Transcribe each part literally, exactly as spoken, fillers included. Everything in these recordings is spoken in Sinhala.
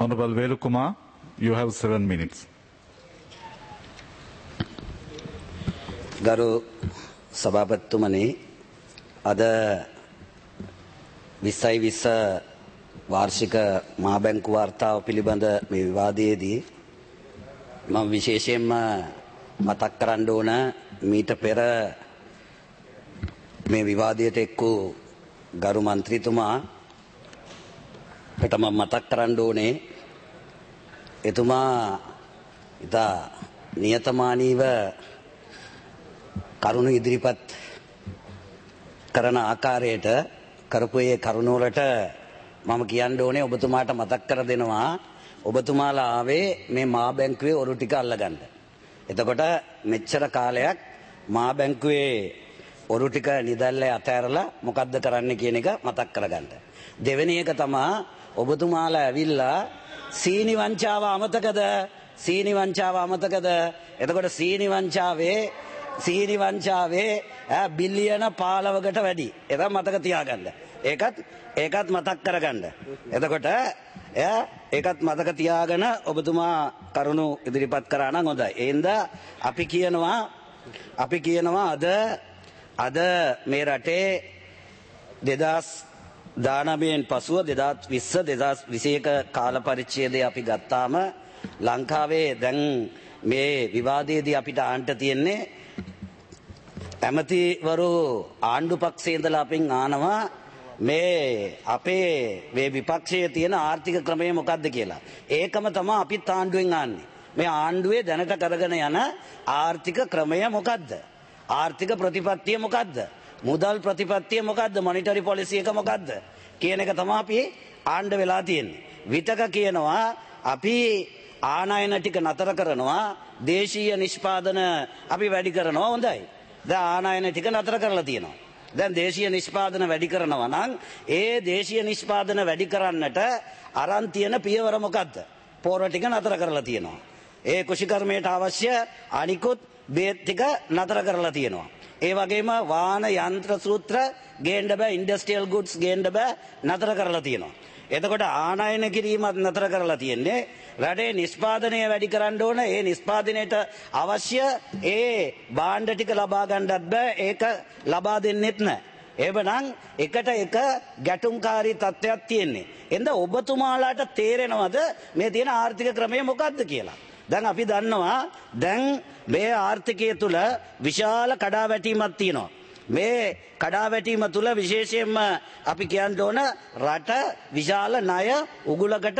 Honorable Velukumar, you have seven minutes. ගරු සභාපතිතුමනි, අද විස්සයි විස්ස වාර්ෂික මහා බැංකු වාර්තාව පිළිබඳ මේ විවාදයේදී මම විශේෂයෙන්ම මතක් කරන්න ඕන මීට පෙර මේ විවාදයට එක් වූ ගරු මන්ත්‍රීතුමා ට මම මතක් කරන්න ඕනේ එතුමා ඉතා නියතමානීව කරුණු ඉදිරිපත් කරන ආකාරයට කරපු ඒ කරුණ වලට මම කියන්න ඕනේ ඔබතුමාට මතක් කර දෙනවා ඔබතුමාලා ආවේ මේ මහා බැංකුවේ ඔරු ටික අල්ලගන්න. එතකොට මෙච්චර කාලයක් මහා බැංකුවේ ඔරු ටික නිදැල්ලේ අතෑරලා මොකද්ද කරන්න කියන එක මතක් කරගන්න. දෙවෙනි එක තමයි ඔබතුමාලා ඇවිල්ලා සීනි වංචාව අමතකද? සීනි වංචාව අමතකද? එතකොට සීනි වංචාවේ සීනි වංචාවේ බිලියන පහළොවකට වැඩි. ඒක මතක තියාගන්න. ඒකත් ඒකත් මතක් කරගන්න. එතකොට ඒකත් මතක තියාගෙන ඔබතුමා කරුණු ඉදිරිපත් කරා නම් හොඳයි. එහෙනම් අපි කියනවා අපි කියනවා අද අද මේ රටේ දෙදාස් දානමයෙන් පසුව දෙදාස් විස්ස දෙදාස් විසියක කාල පරිච්ඡේදය අපි ගත්තාම ලංකාවේ දැන් මේ විවාදයේදී අපිට ආන්න තියෙන්නේ ඇමතිවරු ආණ්ඩු පක්ෂයේ ඉඳලා අපෙන් ආනවා මේ අපේ මේ විපක්ෂයේ තියෙන ආර්ථික ක්‍රමය මොකක්ද කියලා. ඒකම තමයි අපිත් ආණ්ඩුවෙන් ආන්නේ. මේ ආණ්ඩුවේ දැනට කරගෙන යන ආර්ථික ක්‍රමය මොකක්ද? ආර්ථික ප්‍රතිපත්තිය මොකක්ද? මුදල් ප්‍රතිපත්තිය මොකක්ද? මොනිටරි පොලිසි එක මොකක්ද කියන එක තමයි අපි ආණ්ඩ වෙලා තියෙන්නේ. විතක කියනවා අපි ආනයන ටික නතර කරනවා, දේශීය නිෂ්පාදන අපි වැඩි කරනවා. හොඳයි. දැන් ආනයන ටික නතර කරලා තියෙනවා. දැන් දේශීය නිෂ්පාදන වැඩි කරනවා නම් ඒ දේශීය නිෂ්පාදන වැඩි කරන්නට අරන් තියෙන පියවර මොකද්ද? පොර ටික නතර කරලා තියෙනවා. ඒ කුෂිකර්මයට අවශ්‍ය අනිකුත් බේත් ටික නතර කරලා තියෙනවා. ඒ වගේම වාහන යන්ත්‍ර සූත්‍ර ගේන්න බෑ, ඉන්ඩස්ට්‍රියල් ගුඩ්ස් ගේන්න බෑ, නතර කරලා තියෙනවා. එතකොට ආනයන කිරීමත් නතර කරලා තියෙන්නේ. රටේ නිෂ්පාදනය වැඩි කරන්න ඕන. ඒ නිෂ්පාදනයට අවශ්‍ය ඒ භාණ්ඩ ටික ලබා ගන්නත් බෑ, ඒක ලබා දෙන්නෙත් නැහැ. එබනම් එකට එක ගැටුම්කාරී තත්ත්වයක් තියෙන්නේ. එඳ ඔබතුමාලාට තේරෙනවද මේ තියෙන ආර්ථික ක්‍රමය මොකක්ද කියලා? දැන් අපි දන්නවා දැන් මේ ආර්ථිකය තුල විශාල කඩාවැටීමක් තියෙනවා. මේ කඩාවැටීම තුල විශේෂයෙන්ම අපි කියන්න ඕන රට විශාල ණය උගුලකට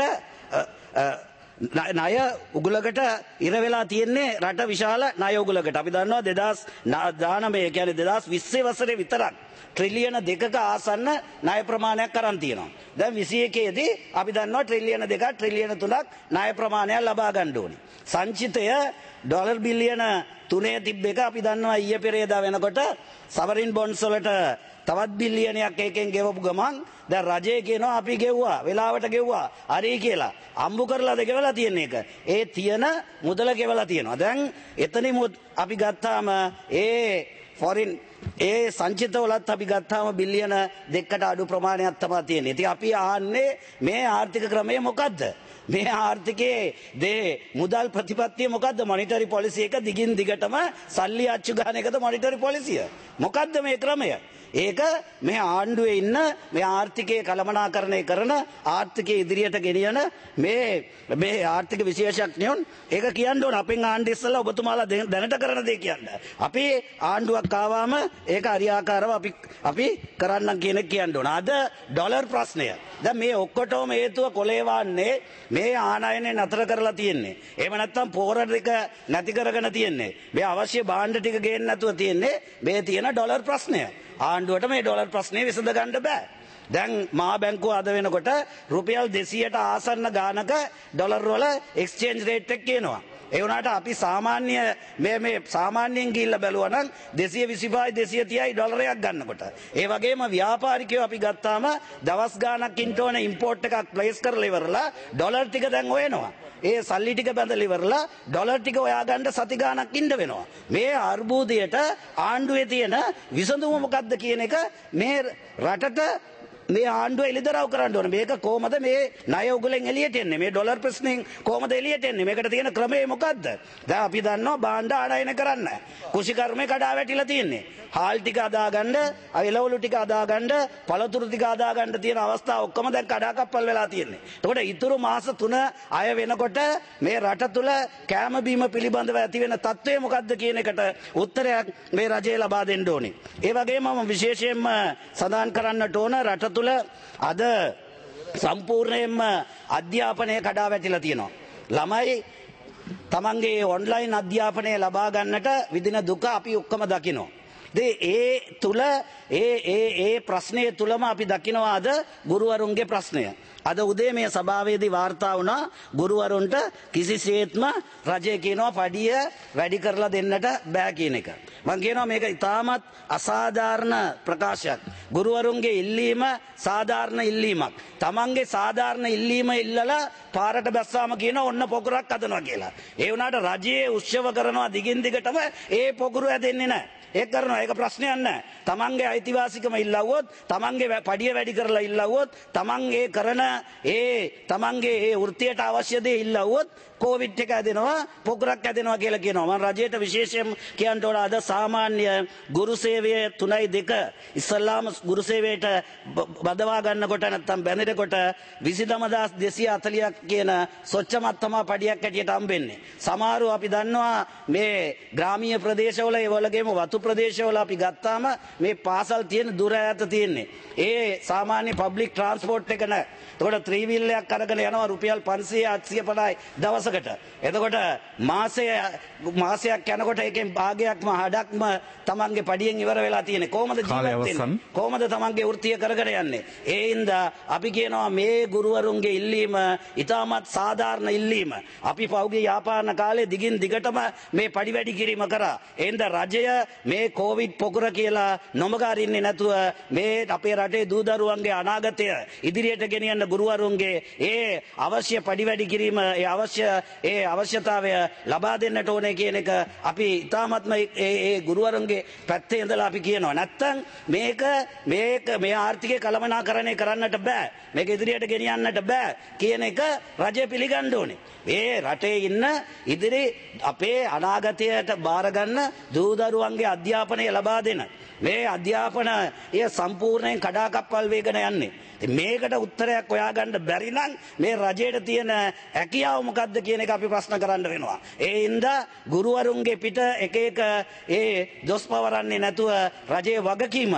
ණය උගුලකට ඉර වෙලා තියෙන්නේ. රට විශාල ණය උගුලකට. අපි දන්නවා දෙදාස් දානමය කියන්නේ දෙදාස් විස්ස වසරේ විතරක් ට්‍රිලියන දෙකක ආසන්න ණය ප්‍රමාණයක් අරන් තියෙනවා. දැන් විසියකේ දී අපි දන්නවා ට්‍රිලියන දෙකක් ට්‍රිලියන තුනක් ණය ප්‍රමාණයක් ලබා ගන්න ඕනේ. සංචිතය ඩොලර් බිලියන තුනේ තිබ්බ එක අපි දන්නවා ඊයේ පෙරේදා වෙනකොට සවරින් බොන්ඩ්ස් වලට තවත් බිලියනයක් එකෙන් ගෙවපු ගමන් දැන් රජය කියනවා අපි ගෙව්වා, වෙලාවට ගෙව්වා, හරි කියලා. අම්බු කරලාද ගෙවලා තියෙන එක. ඒ තියෙන මුදල ගෙවලා තියෙනවා. දැන් එතනිමුත් අපි ගත්තාම ඒ ෆොරින් ඒ සංචිතවලත් අපි ගත්තාම බිලියන දෙකකට අඩු ප්‍රමාණයක් තමයි තියෙන්නේ. ඉතින් අපි ආන්නේ මේ ආර්ථික ක්‍රමය මොකද්ද? මේ ආර්ථිකයේ දේ මුදල් ප්‍රතිපත්තිය මොකද්ද? මොනිටරි පොලිසි එක දිගින් දිගටම සල්ලි අච්චු ගන්න එකද මොනිටරි පොලිසිය? මොකද්ද මේ ක්‍රමය? ඒක මේ ආණ්ඩුවේ ඉන්න මේ ආර්ථිකයේ කළමනාකරණය කරන ආර්ථිකයේ ඉදිරියට ගෙනියන මේ මේ ආර්ථික විශේෂඥයන් ඒක කියන්න ඕන. අපෙන් ආණ්ඩු ඉස්සලා ඔබතුමාලා දැනට කරන දේ කියන්න. අපි ආණ්ඩුවක් ආවම ඒක හරියාකාරව අපි අපි කරන්නම් කියන කියන්න ඕන. අද ඩොලර් ප්‍රශ්නය. දැන් මේ ඔක්කොටම හේතුව කොලේවාන්නේ මේ ආනයනේ නතර කරලා තියෙන්නේ. එහෙම නැත්නම් පෝර ටික නැති කරගෙන තියෙන්නේ. මේ අවශ්‍ය භාණ්ඩ ටික ගේන්න නැතුව තියෙන්නේ. මේ තියෙන ඩොලර් ප්‍රශ්නය. ආණ්ඩුවට මේ ඩොලර් ප්‍රශ්නේ විසඳ ගන්න බෑ. දැන් මහා බැංකුව අද වෙනකොට රුපියල් දෙසීයට ආසන්න ගානක ඩොලර් වල එක්ස්චේන්ජ් රේට් එක කියනවා. ඒ වුණාට අපි සාමාන්‍ය මේ මේ සාමාන්‍යයෙන් ගිහිල්ලා බැලුවා නම් දෙසිය විසිපහයි දෙසිය තිහයි ඩොලරයක් ගන්නකොට. ඒ වගේම ව්‍යාපාරිකයෝ අපි ගත්තාම දවස් ගාණක් ඉන්න ඕනේ ඉම්පෝට් එකක් ප්ලේස් කරලා ඉවරලා ඩොලර් ටික දැන් හොයනවා. ඒ සල්ලි ටික බඳලා ඉවරලා ඩොලර් ටික හොයාගන්න සති ගාණක් ඉන්න වෙනවා. මේ අර්බුදයට ආණ්ඩුවේ තියෙන විසඳුම මොකක්ද කියන එක මේ රටට මේ ආණ්ඩුව එළිදරව් කරන්න ඕනේ. මේක කොහමද මේ ණය උගලෙන් එළියට එන්නේ? මේ ඩොලර් ප්‍රශ්නෙන් කොහමද එළියට එන්නේ? මේකට තියෙන ක්‍රමය මොකද්ද? දැන් අපි දන්නවා භාණ්ඩ ආනයන කරන්න. කුෂිකර්මේ කඩා වැටිලා තියෙන්නේ. හාල් ටික අදාගන්න, එළවලු ටික අදාගන්න, පළතුරු ටික අදාගන්න තියෙන අවස්ථා ඔක්කොම දැන් කඩාකප්පල් වෙලා තියෙන්නේ. එතකොට ඊතුරු මාස තුන අය වෙනකොට මේ රට තුල කෑම බීම පිළිබඳව ඇති වෙන තත්ත්වය මොකද්ද කියන එකට උත්තරයක් මේ රජය ලබා දෙන්න ඕනේ. ඒ වගේම මම විශේෂයෙන්ම සඳහන් කරන්නට ඕන රට තුල අද සම්පූර්ණයෙන්ම අධ්‍යාපනය කඩා වැටිලා තියෙනවා. ළමයි තමන්ගේ ඔන්ලයින් අධ්‍යාපනය ලබා ගන්නට විදින දුක අපි ඔක්කොම දකිනවා. ඒ තුල ඒ ඒ ඒ ප්‍රශ්නය තුලම අපි දකිනවා අද ගුරුවරුන්ගේ ප්‍රශ්නය. අද උදේ මේ සභාවේදී වාර්තා වුණා ගුරුවරුන්ට කිසිසේත්ම රජය කියනවා පඩිය වැඩි කරලා දෙන්නට බෑ කියන එක. මම කියනවා මේක ඉතාමත් අසාධාරණ ප්‍රකාශයක්. ගුරුවරුන්ගේ ඉල්ලීම සාධාරණ ඉල්ලීමක්. තමන්ගේ සාධාරණ ඉල්ලීම ඉල්ලලා පාරට බැස්සාම කියන ඔන්න පොකුරක් හදනවා කියලා. ඒ වුණාට රජයේ උත්සව කරනවා දිගින් දිගටම ඒ පොකුරු හැදෙන්නේ නැහැ. ඒක කරනවා ඒක ප්‍රශ්නයක් නැහැ. තමන්ගේ අයිතිවාසිකම ඉල්ලවුවොත්, තමන්ගේ පඩිය වැඩි කරලා ඉල්ලවුවොත්, තමන් ඒ කරන ඒ තමන්ගේ ඒ වෘත්තියට අවශ්‍ය දේ ඉල්ලවුවොත් කොවිඩ් එක ඇදෙනවා, පොකුරක් ඇදෙනවා කියලා කියනවා. මම රජයට විශේෂයෙන් කියන්න ඕන අද සාමාන්‍ය ගුරු සේවය තුනයි දෙක ඉස්ලාම ගුරු සේවයට බදවා ගන්නකොට නැත්නම් බැඳෙනකොට විසිදම දහස් දෙසිය හතළියක් කියන සොච්චමත් තමයි පඩියක් ඇටියට හම්බෙන්නේ. සමහරව අපි දන්නවා මේ ග්‍රාමීය ප්‍රදේශවල ඒ වගේම වතු ප්‍රදේශවල අපි ගත්තාම මේ පාසල් තියෙන දුර ඈත තියෙන්නේ. ඒ සාමාන්‍ය පබ්ලික් ට්‍රාන්ස්පෝර්ට් එක නැහැ. එතකොට ත්‍රිවිල් එකක් අරගෙන යනවා රුපියල් පන්සිය අටසිය පහයි දවසකට. එතකොට මාසය මාසයක් යනකොට එකෙන් භාගයක්ම හඩක්ම තමන්ගේ පඩියෙන් ඉවර වෙලා තියෙන්නේ. කොහොමද ජීවත් වෙන්නේ? කොහොමද තමන්ගේ වෘත්තිය කරගෙන යන්නේ? ඒ හින්දා අපි කියනවා මේ ගුරුවරුන්ගේ ඉල්ලීම ඉතාමත් සාධාරණ ඉල්ලීම. අපි පෞගේ යාපාන කාලේ දිගින් දිගටම මේ පඩි වැඩි කිරීම කරා. ඒ හින්දා රජය මේ කොවිඩ් පොකුර කියලා නොමගාරින්නේ නැතුව මේ අපේ රටේ දූ දරුවන්ගේ අනාගතය ඉදිරියට ගෙනියන්න ගුරුවරුන්ගේ ඒ අවශ්‍ය පඩි වැඩි කිරීම ඒ අවශ්‍ය ඒ අවශ්‍යතාවය ලබා දෙන්නට ඕනේ කියන එක අපි ඉතාමත්ම ඒ ඒ ගුරුවරුන්ගේ පැත්තේ ඉඳලා අපි කියනවා. නැත්තම් මේක මේක මේ ආර්ථිකය කළමනාකරණය කරන්නට බෑ. මේක ඉදිරියට ගෙනියන්නට බෑ කියන එක රජය පිළිගන්න ඕනේ. ඒ රටේ ඉන්න ඉදිරි අපේ අනාගතයට බාර ගන්න දූ දරුවන්ගේ අධ්‍යාපනය ලබා දෙන මේ අධ්‍යාපනය සම්පූර්ණයෙන් කඩාකප්පල් වේගන යන්නේ. මේකට උත්තරයක් හොයාගන්න බැරි නම් මේ රජයට තියෙන හැකියාව මොකද්ද කියන එක අපි ප්‍රශ්න කරන්න වෙනවා. ඒ හින්දා ගුරුවරුන්ගේ පිට එක එක ඒ දොස් පවරන්නේ නැතුව රජයේ වගකීම.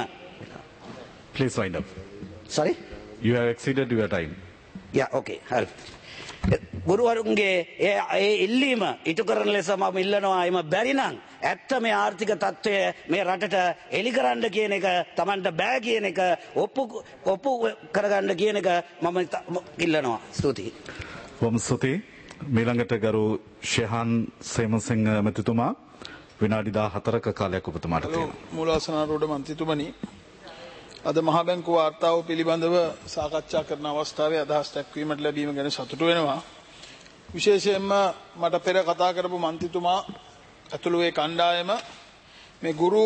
Please wind up. Sorry? You have exceeded your time. Yeah, okay. Help. ගුරුවරුන්ගේ ඒ ඉල්ලීම ඉටු කරන ලෙස මම ඉල්ලනවා. එම බැරි නම් ඇත්ත මේ ආර්ථික තත්ත්වය මේ රටට එලි කරන්න කියන එක Tamanට බෑ කියන එක ඔප්පු ඔප්පු කරගන්න කියන එක මම ඉල්ලනවා. ස්තුතියි. බොහොම ස්තුතියි. මීළඟට ගරු ෂෙහාන් සේමසිංහ මැතිතුමා විනාඩි දාහතරක කාලයක් ඔබතුමාට තියෙනවා. මූලාසනාරූඪ මන්ත්‍රීතුමනි, අද මහ බැංකුව වාර්තාව පිළිබඳව සාකච්ඡා කරන අවස්ථාවේ අදහස් දක්වීමට ලැබීම ගැන සතුටු වෙනවා. විශේෂයෙන්ම මට පෙර කතා කරපු මන්ත්‍රීතුමා ඇතුළු ඒ කණ්ඩායම මේ ගුරු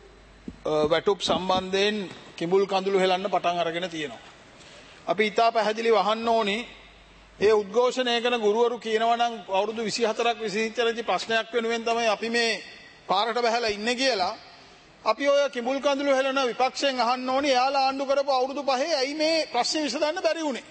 වැටුප් සම්බන්ධයෙන් කිඹුල් කඳුළු හෙලන්න පටන් අරගෙන තියෙනවා. අපි ඉතා පැහැදිලිව අහන්න ඕනි, ඒ උද්ඝෝෂණය කරන ගුරුවරු කියනවා නම් අවුරුදු විසිහතරක් විසිහතරදී ප්‍රශ්නයක් වෙනුවෙන් තමයි අපි මේ පාරට බහැලා ඉන්නේ කියලා. අපි ඔය කිඹුල් කඳුළු හෙලන විපක්ෂයෙන් අහන්න ඕනි, එයාලා ආණ්ඩු කරපු අවුරුදු පහේ ඇයි මේ ප්‍රශ්නේ විසඳන්න බැරි වුනේ?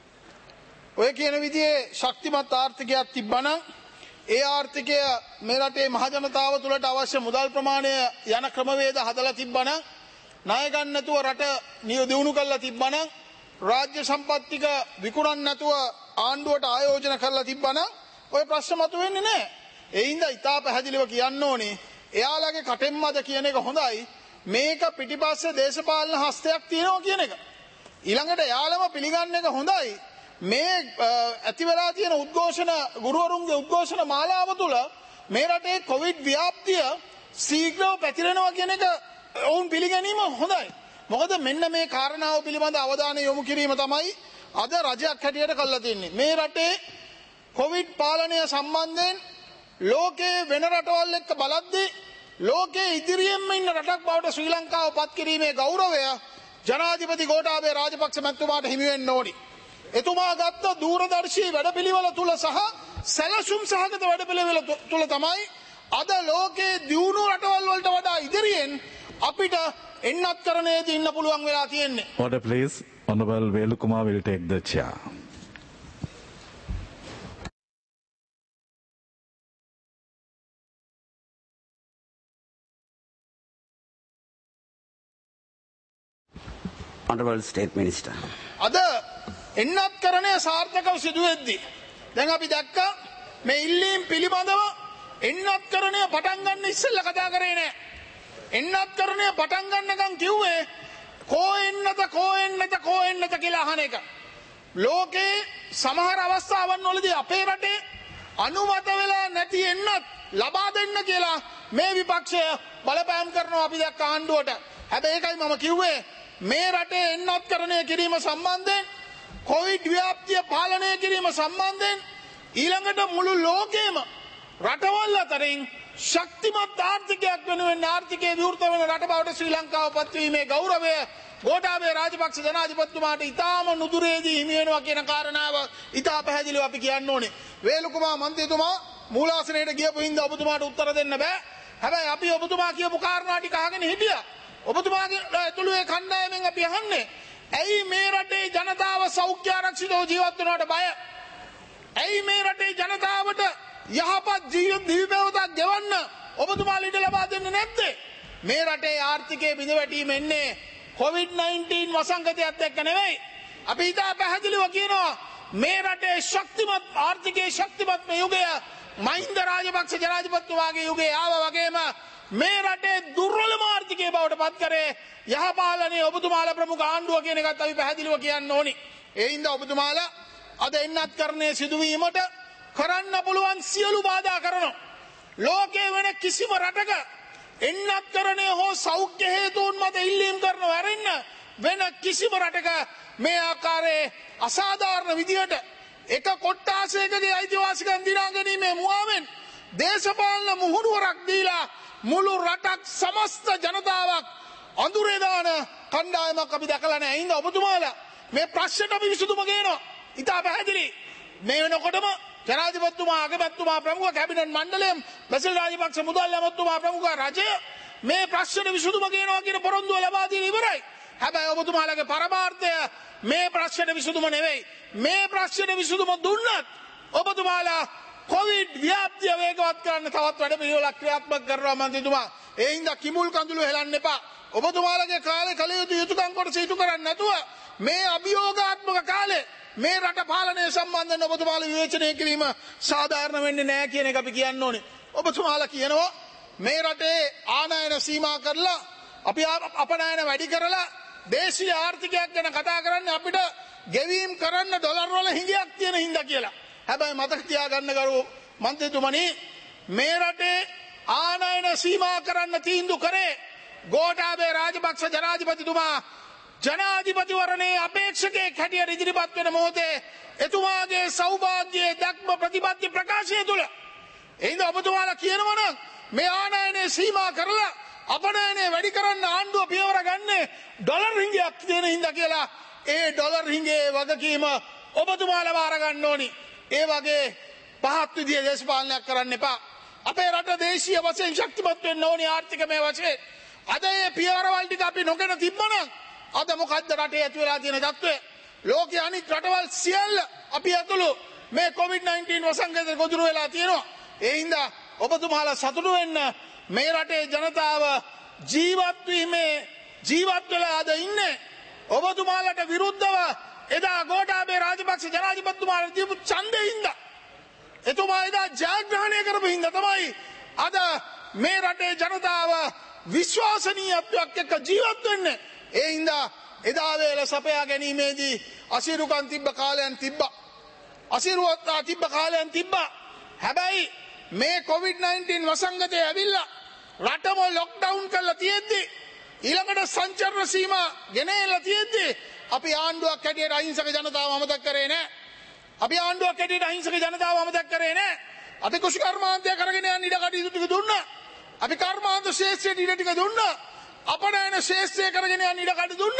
ඔය කියන විදිහේ ශක්තිමත් ආර්ථිකයක් තිබ්බනම් ඒ ආර්ථිකය මේ රටේ මහ ජනතාව තුළට අවශ්‍ය මුදල් ප්‍රමාණය යන ක්‍රමවේද හදලා තිබ්බනම්, ණය ගන්න නැතුව රට දියුණු කරලා තිබ්බනම්, රාජ්‍ය සම්පත් ටික විකුණන්න නැතුව ආණ්ඩුවට ආයෝජන කරලා තිබ්බනම් ඔය ප්‍රශ්න මතුවෙන්නේ නැහැ. ඒ හින්දා ඉතා පැහැදිලිව කියන්න ඕනේ, එයාලගේ කටෙන්මද කියන එක හොඳයි, මේක පිටිපස්සේ දේශපාලන හස්තයක් තියෙනවා කියන එක. ඊළඟට එයාලම පිළිගන්න එක හොඳයි, මේ ඇතිවලා තියෙන උද්ඝෝෂණ ගුරුවරුන්ගේ උද්ඝෝෂණ මාලාව තුළ මේ රටේ කොවිඩ් ව්‍යාප්තිය ශීඝ්‍රව පැතිරෙනවා කියන එක ඔවුන් පිළිගැනීම හොඳයි. මොකද මෙන්න මේ කාරණාව පිළිබඳ අවධානය යොමු කිරීම තමයි අද රජයක් හැටියට කරලා තියෙන්නේ. මේ රටේ කොවිඩ් පාලනය සම්බන්ධයෙන් ලෝකයේ වෙන රටවල් එක්ක බලද්දී ලෝකයේ ඉදිරියෙන්ම ඉන්න රටක් බවට ශ්‍රී ලංකාව පත් කිරීමේ ගෞරවය ජනාධිපති ගෝඨාභය රාජපක්ෂ මැතිතුමාට හිමි වෙන්න ඕනි. එතුමා ගත්ත දූරදර්ශී වැඩපිළිවෙල තුල සහ සැලසුම් සහගත වැඩපිළිවෙල තුල තමයි අද ලෝකයේ දියුණු රටවල් වලට වඩා ඉදිරියෙන් අපිට එන්නත්කරණයේදී ඉන්න පුළුවන් වෙලා තියෙන්නේ. Order please. Honorable Velukumar will take the chair. Honorable State Minister. අද එන්නත්කරණය සාර්ථකව සිදු වෙද්දී දැන් අපි දැක්කා මේ ඉල්ලීම් පිළිබඳව එන්නත්කරණය පටන් ගන්න ඉස්සෙල්ලා කතා කරේ නෑ. එන්නත්කරණය පටන් ගන්නකම් කිව්වේ කෝ එන්නත කෝ එන්නත කෝ එන්නත කියලා අහන එක. ලෝකේ සමහර අවස්ථාවන් වලදී අපේ රටේ අනුමත වෙලා නැති එන්නත් ලබා දෙන්න කියලා මේ විපක්ෂය බලපෑම් කරනවා අපි දැක්ක ආණ්ඩුවට. හැබැයි ඒකයි මම කිව්වේ මේ රටේ එන්නත්කරණය කිරීම සම්බන්ධයෙන් කොවිඩ් ව්‍යාප්තිය පාලනය කිරීම සම්බන්ධයෙන් ඊළඟට මුළු ලෝකෙම රටවල් අතරින් ශක්තිමත් ආර්ථිකයක් වෙනුවෙන් ආර්ථිකයේ විවෘත වෙන රට බවට ශ්‍රී ලංකාව පත්වීමේ ගෞරවය ගෝඨාභය රාජපක්ෂ ජනාධිපතිතුමාට ඉතාම නුදුරේදී හිමි වෙනවා කියන කාරණාව ඉතා පැහැදිලිව අපි කියන්න ඕනේ. වේලුකුමාර මන්ත්‍රීතුමා මූලාසනයට ගියපු හින්දා ඔබතුමාට උත්තර දෙන්න බෑ. හැබැයි අපි ඔබතුමා කියපු කාරණා ටික අහගෙන හිටියා. ඔබතුමාගේ ඇතුළු ඒ කණ්ඩායමෙන් අපි අහන්නේ ඇයි මේ රටේ ජනතාව සෞඛ්‍ය ආරක්ෂිතව ජීවත් වෙනවට බය? ඇයි මේ රටේ ජනතාවට යහපත් ජීවිත දිවිපැවතක් ගෙවන්න ඔබතුමා ඊට ලබා දෙන්නේ නැත්තේ? මේ රටේ ආර්ථිකයේ බිඳවැටීම එන්නේ කොවිඩ් නයින්ටීන් වසංගතයත් එක්ක නෙවෙයි. අපි ඉතා පැහැදිලිව කියනවා මේ රටේ ශක්තිමත් ආර්ථිකයේ ශක්තිමත්ම යුගය මහින්ද රාජපක්ෂ ජනාධිපතිතුමාගේ යුගයේ ආවා වගේම මේ රටේ දුර්වලම ආර්ථිකය බවට පත් කරේ යහපාලනයේ ඔබතුමාලා ප්‍රමුඛ ආණ්ඩුව කියන එකත් අපි පැහැදිලිව කියන්න ඕනි. ඒ හින්දා ඔබතුමාලා අද එන්නත්කරණයේ සිදුවීමට කරන්න පුළුවන් සියලු බාධා කරනවා. ලෝකයේ වෙන කිසිම රටක එන්නත්කරණය හෝ සෞඛ්‍ය හේතුන් මත ඉල්ලීම් කරනව ඇරෙන්න වෙන කිසිම රටක මේ ආකාරයේ අසාධාරණ විදියට එක කොට්ටාසයකගේ අයිතිවාසිකම් දිනා ගැනීමේ මුවාවෙන් දේශපාලන මුහුණුවරක් දීලා මුළු රටක් සමස්ත ජනතාවක් අඳුරේ දාන කණ්ඩායමක් අපි දැකලා නැහැ. හින්දා ඔබතුමාලා මේ ප්‍රශ්නට අපි විසඳුම ගේනවා. ඉතා පැහැදිලි. මේ වෙනකොටම ජනාධිපතිතුමා අගමැතිතුමා ප්‍රමුඛ කැබිනට් මණ්ඩලය බසිල් රාජපක්ෂ මුදල් ඇමතුමා ප්‍රමුඛ රජය මේ ප්‍රශ්න විසඳුම ගේනවා කියන පොරොන්දුව ලබා දීලා ඉවරයි. හැබැයි ඔබතුමාලගේ පරමාර්ථය මේ ප්‍රශ්න විසඳුම නෙවෙයි. මේ ප්‍රශ්න විසඳුම දුන්නත් ඔබතුමාලා කොවිඩ් ව්‍යාප්තිය වේගවත් කරන්න තවත් වැඩ පිළිවෙලක් ක්‍රියාත්මක කරනවා මන්ත්‍රීතුමා. ඒ හින්දා කිමුල් කඳුළු හෙලන්න එපා. ඔබතුමාලගේ කාලේ කල යුතු යුතුකම් කොටස ඉටු කරන්නේ නැතුව මේ අභියෝගාත්මක කාලේ මේ රට පාලනය සම්බන්ධයෙන් ඔබතුමාලා විවේචනය කිරීම සාධාරණ වෙන්නේ නැහැ කියන එක අපි කියන්න ඕනේ. ඔබතුමාලා කියනවා මේ රටේ ආනයන සීමා කරලා අපි අපනයන වැඩි කරලා දේශීය ආර්ථිකයක් ගැන කතා කරන්නේ අපිට ගෙවීම් කරන්න ඩොලර් වල හිඟයක් තියෙන හින්දා කියලා. හැබැයි මතක තියාගන්න ගරු මන්ත්‍රීතුමනි මේ රටේ ආනයන සීමා කරන්න තීන්දුව කරේ ගෝඨාභය රාජපක්ෂ ජනාධිපතිතුමා ජනාධිපතිවරණයේ අපේක්ෂකයෙක් හැටියට ඉදිරිපත් වෙන මොහොතේ එතුමාගේ සෞභාග්‍යයේ දක්ම ප්‍රතිපත්ති ප්‍රකාශය තුළ එයින්ද ඔබතුමාලා කියනවා නම් මේ ආනයනය සීමා කරලා අපනයනය වැඩි කරන්න ආණ්ඩුව පියවර ගන්නේ ඩොලර් හිඟයක් තියෙන හින්දා කියලා ඒ ඩොලර් හිඟේ වගකීම ඔබතුමාලා බාර ගන්න ඕනි. ඒ වගේ පහත් විදිහේ දේශපාලනයක් කරන්න එපා. අපේ රට දේශීය වශයෙන් ශක්තිමත් වෙන්න ඕනි ආර්ථිකමය වශයෙන්. අද මේ පියවරවල් ටික අපි නොගෙන තිබ්බනම් අද මොකද්ද රටේ ඇති වෙලා තියෙන තත්ත්වය? ලෝකයේ අනිත් රටවල් සියල්ල අපි ඇතුළු මේ කොවිඩ් නයින්ටීන් වසංගතයට ගොදුරු වෙලා තියෙනවා. ඒ හින්දා ඔබතුමාලා සතුටු වෙන්න මේ රටේ ජනතාව ජීවත් වීමේ ජීවත් වෙලා අද ඉන්නේ ඔබතුමාලට විරුද්ධව එදා ගෝඨාභය රාජපක්ෂ ජනාධිපතිතුමාට දීපු ඡන්දේ හින්දා එතුමා එදා ජයග්‍රහණය කරපු හින්දා තමයි අද මේ රටේ ජනතාව විශ්වාසනීයත්වයක් එක්ක ජීවත් වෙන්නේ. ඒ හින්දා එදා වේල සපයා ගැනීමේදී අසීරුකම් තිබ්බ කාලයන් තිබ්බා. අසීරුවත්තා තිබ්බ කාලයන් තිබ්බා. හැබැයි මේ කොවිඩ් නයින්ටීන් වසංගතය ඇවිල්ලා රටම ලොක්ඩවුන් කරලා තියෙද්දි ඊළඟට සංචරණ සීමා ගෙනල්ලා තියෙද්දි අපි ආණ්ඩුවක් හැටියට අහිංසක ජනතාව අමතක කරේ නැහැ. අපි ආණ්ඩුවක් හැටියට අහිංසක ජනතාව අමතක කරේ නැහැ. අපි කුෂි කර්මාන්තය කරගෙන යන ඉඩ කටයුතු ටික දුන්නා. අපි කර්මාන්ත ශේෂ්ත්‍රයට ඉඩ ටික දුන්නා. අපනයන ශේෂ්ත්‍රය කරගෙන යන ඉඩ කටයුතු දුන්නා.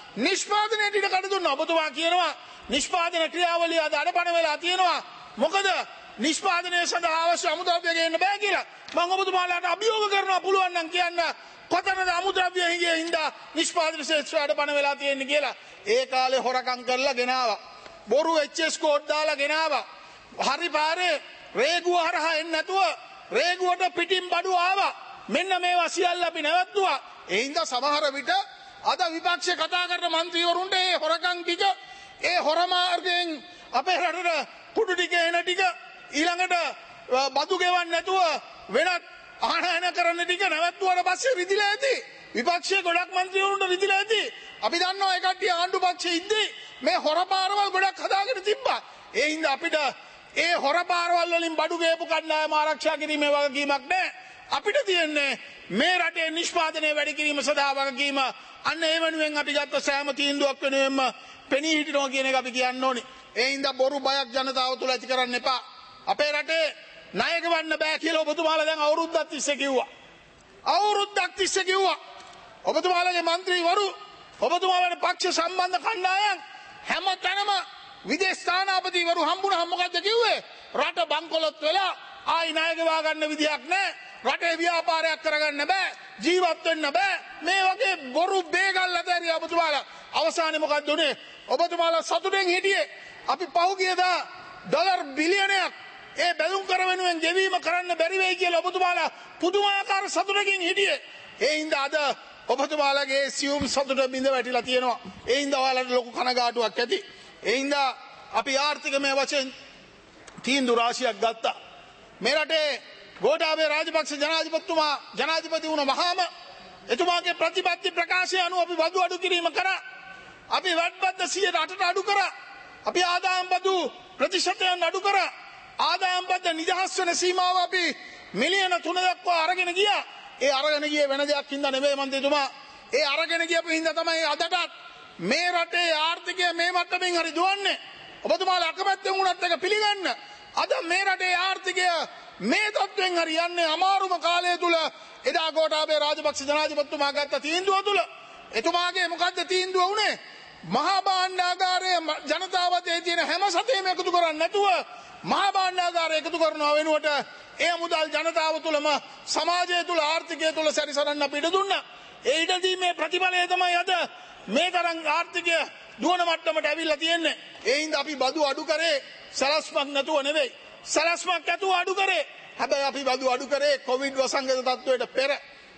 නිෂ්පාදනයට ඉඩ කඩ දුන්නා. ඔබතුමා කියනවා නිෂ්පාදන ක්‍රියාවලිය අද අඩපණ වෙලා තියෙනවා. මොකද නිෂ්පාදනය සඳහා අවශ්‍ය අමුද්‍රව්‍ය ගේන්න බෑ කියලා. මම ඔබතුමාලාට අභියෝග කරනවා පුළුවන් නම් කියන්න කොතනද අමුද්‍රව්‍ය හිගේ හින්දා නිෂ්පාදන ශේෂ්ත්‍රය අඩපණ වෙලා තියෙන්නේ කියලා. ඒ කාලේ හොරකම් කරලා ගෙනාවා. බොරු එච් එස් කෝඩ් දාලා ගෙනාවා. හරි පාරේ රේගුව හරහා එන්නේ නැතුව රේගුවට පිටින් බඩු ආවා. මෙන්න මේවා සියල්ල අපි නැවතුවා. ඒ හින්දා සමහර විට අද විපක්ෂය කතා කරන മന്ത്രിවරුන්ට ඒ හොරකම් ටික ඒ හොර මාර්ගයෙන් අපේ රටට කුඩු ටික එන ටික ඊළඟට බදු ගෙවන්න නැතුව වෙනත් ආනයන කරන්න ටික නැවතුවාට පස්සේ රිදිලා ඇති. විපක්ෂයේ ගොඩක් മന്ത്രിවරුන්ට රිදිලා ඇති. අපි දන්නවා ඒ කට්ටිය ආණ්ඩු පක්ෂයේ ඉද්දී මේ හොර පාරවල් ගොඩක් හදාගෙන තිබ්බා. ඒ හින්දා අපිට ඒ හොර පාරවල් වලින් බඩු ගේපු කණ්ඩායම ආරක්ෂා කිරීමේ වගකීමක් නැහැ. අපිට තියෙන්නේ මේ රටේ නිෂ්පාදනය වැඩි කිරීම සඳහා වගකීම. අන්න ඒ වෙනුවෙන් අපි ගත්ත සෑම තීන්දුවක් වෙනුවෙන්ම පෙනී හිටිනවා කියන එක අපි කියන්න ඕනේ. ඒ හින්දා බොරු බයක් ජනතාව තුළ ඇති කරන්න එපා. අපේ රටේ ණය ගෙවන්න බෑ කියලා ඔබතුමාලා දැන් අවුරුද්දක් තිස්සේ කිව්වා. අවුරුද්දක් තිස්සේ කිව්වා. ඔබතුමාලගේ മന്ത്രിවරු ඔබතුමාලගේ පක්ෂ සම්බන්ධ කණ්ඩායම් හැමතැනම විදේශ ස්ථානාපතිවරු හම්බුනහම මොකද්ද කිව්වේ? රට බංකොලොත් වෙලා ආයි ණය ගෙවා ගන්න විදියක් නැහැ. රටේ ව්‍යාපාරයක් කරගන්න බෑ. ජීවත් වෙන්න බෑ. මේ වගේ බොරු බේගල් ඇතරිය ඔබතුමාලා. අවසානයේ මොකද්ද උනේ? ඔබතුමාලා සතුටෙන් හිටියේ අපි පහුගියදා ඩොලර් බිලියනයක් ඒ බැලුම් කර වෙනුවෙන් ගෙවීම කරන්න බැරි වෙයි කියලා ඔබතුමාලා පුදුමාකාර සතුටකින් හිටියේ. ඒ හින්දා අද ඔබතුමාලගේ සියුම් සතුට බිඳ වැටිලා තියෙනවා. ඒ හින්දා ඔයාලට ලොකු කනගාටුවක් ඇති. ඒ හින්දා අපි ආර්ථිකමය වශයෙන් තීන්දුව රාශියක් ගත්තා. මේ රටේ ගෝඨාභය රාජපක්ෂ ජනාධිපතිතුමා ජනාධිපති වුණ මහාම එතුමාගේ ප්‍රතිපත්ති ප්‍රකාශය අනුව අපි වදු අඩු කිරීම කරා. අපි වඩබද්ද සියයට අටට අඩු කරා. අපි ආදායම් බදු ප්‍රතිශතයන් අඩු කරා. ආදායම් බද්ද නිදහස් වෙන සීමාව අපි මිලියන තුන දක්වා අරගෙන ගියා. ඒ අරගෙන ගියේ වෙන දෙයක් හින්දා නෙවෙයි මන්ත්‍රීතුමා. ඒ අරගෙන ගියපු හින්දා තමයි අදටත් මේ රටේ ආර්ථිකය මේ මට්ටමින් හරි දුවන්නේ. ඔබතුමාලා අකමැත්තෙන් වුණත් එක පිළිගන්න. අද මේ රටේ ආර්ථිකය මේ තත්ත්වෙන් හරි යන්නේ අමාරුම කාලය තුල එදා ගෝඨාභය රාජපක්ෂ ජනාධිපතිතුමා ගත්ත තීන්දුව තුල. එතුමාගේ මොකද්ද තීන්දුව උනේ? මහා භාණ්ඩාගාරයේ ජනතාවතේ තියෙන හැම සතේම එකතු කරන්නේ නැතුව මහා භාණ්ඩාගාරය එකතු කරනවා වෙනුවට ඒ මුදල් ජනතාව තුලම සමාජය තුල ආර්ථිකය තුල සැරිසරන්න අපි ඉඩ දුන්නා. ඒ ඉඩ දීමේ ප්‍රතිඵලය තමයි අද මේ තරම් ආර්ථිකය දුවන මට්ටමට ඇවිල්ලා තියෙන්නේ. ඒ හින්දා අපි බදු අඩු කරේ සලස්මක් නැතුව නෙවෙයි. සලස්මක් නැතුව අඩු කරේ. හැබැයි අපි බදු අඩු කරේ කොවිඩ් වසංගත තත්ත්වයට පෙර.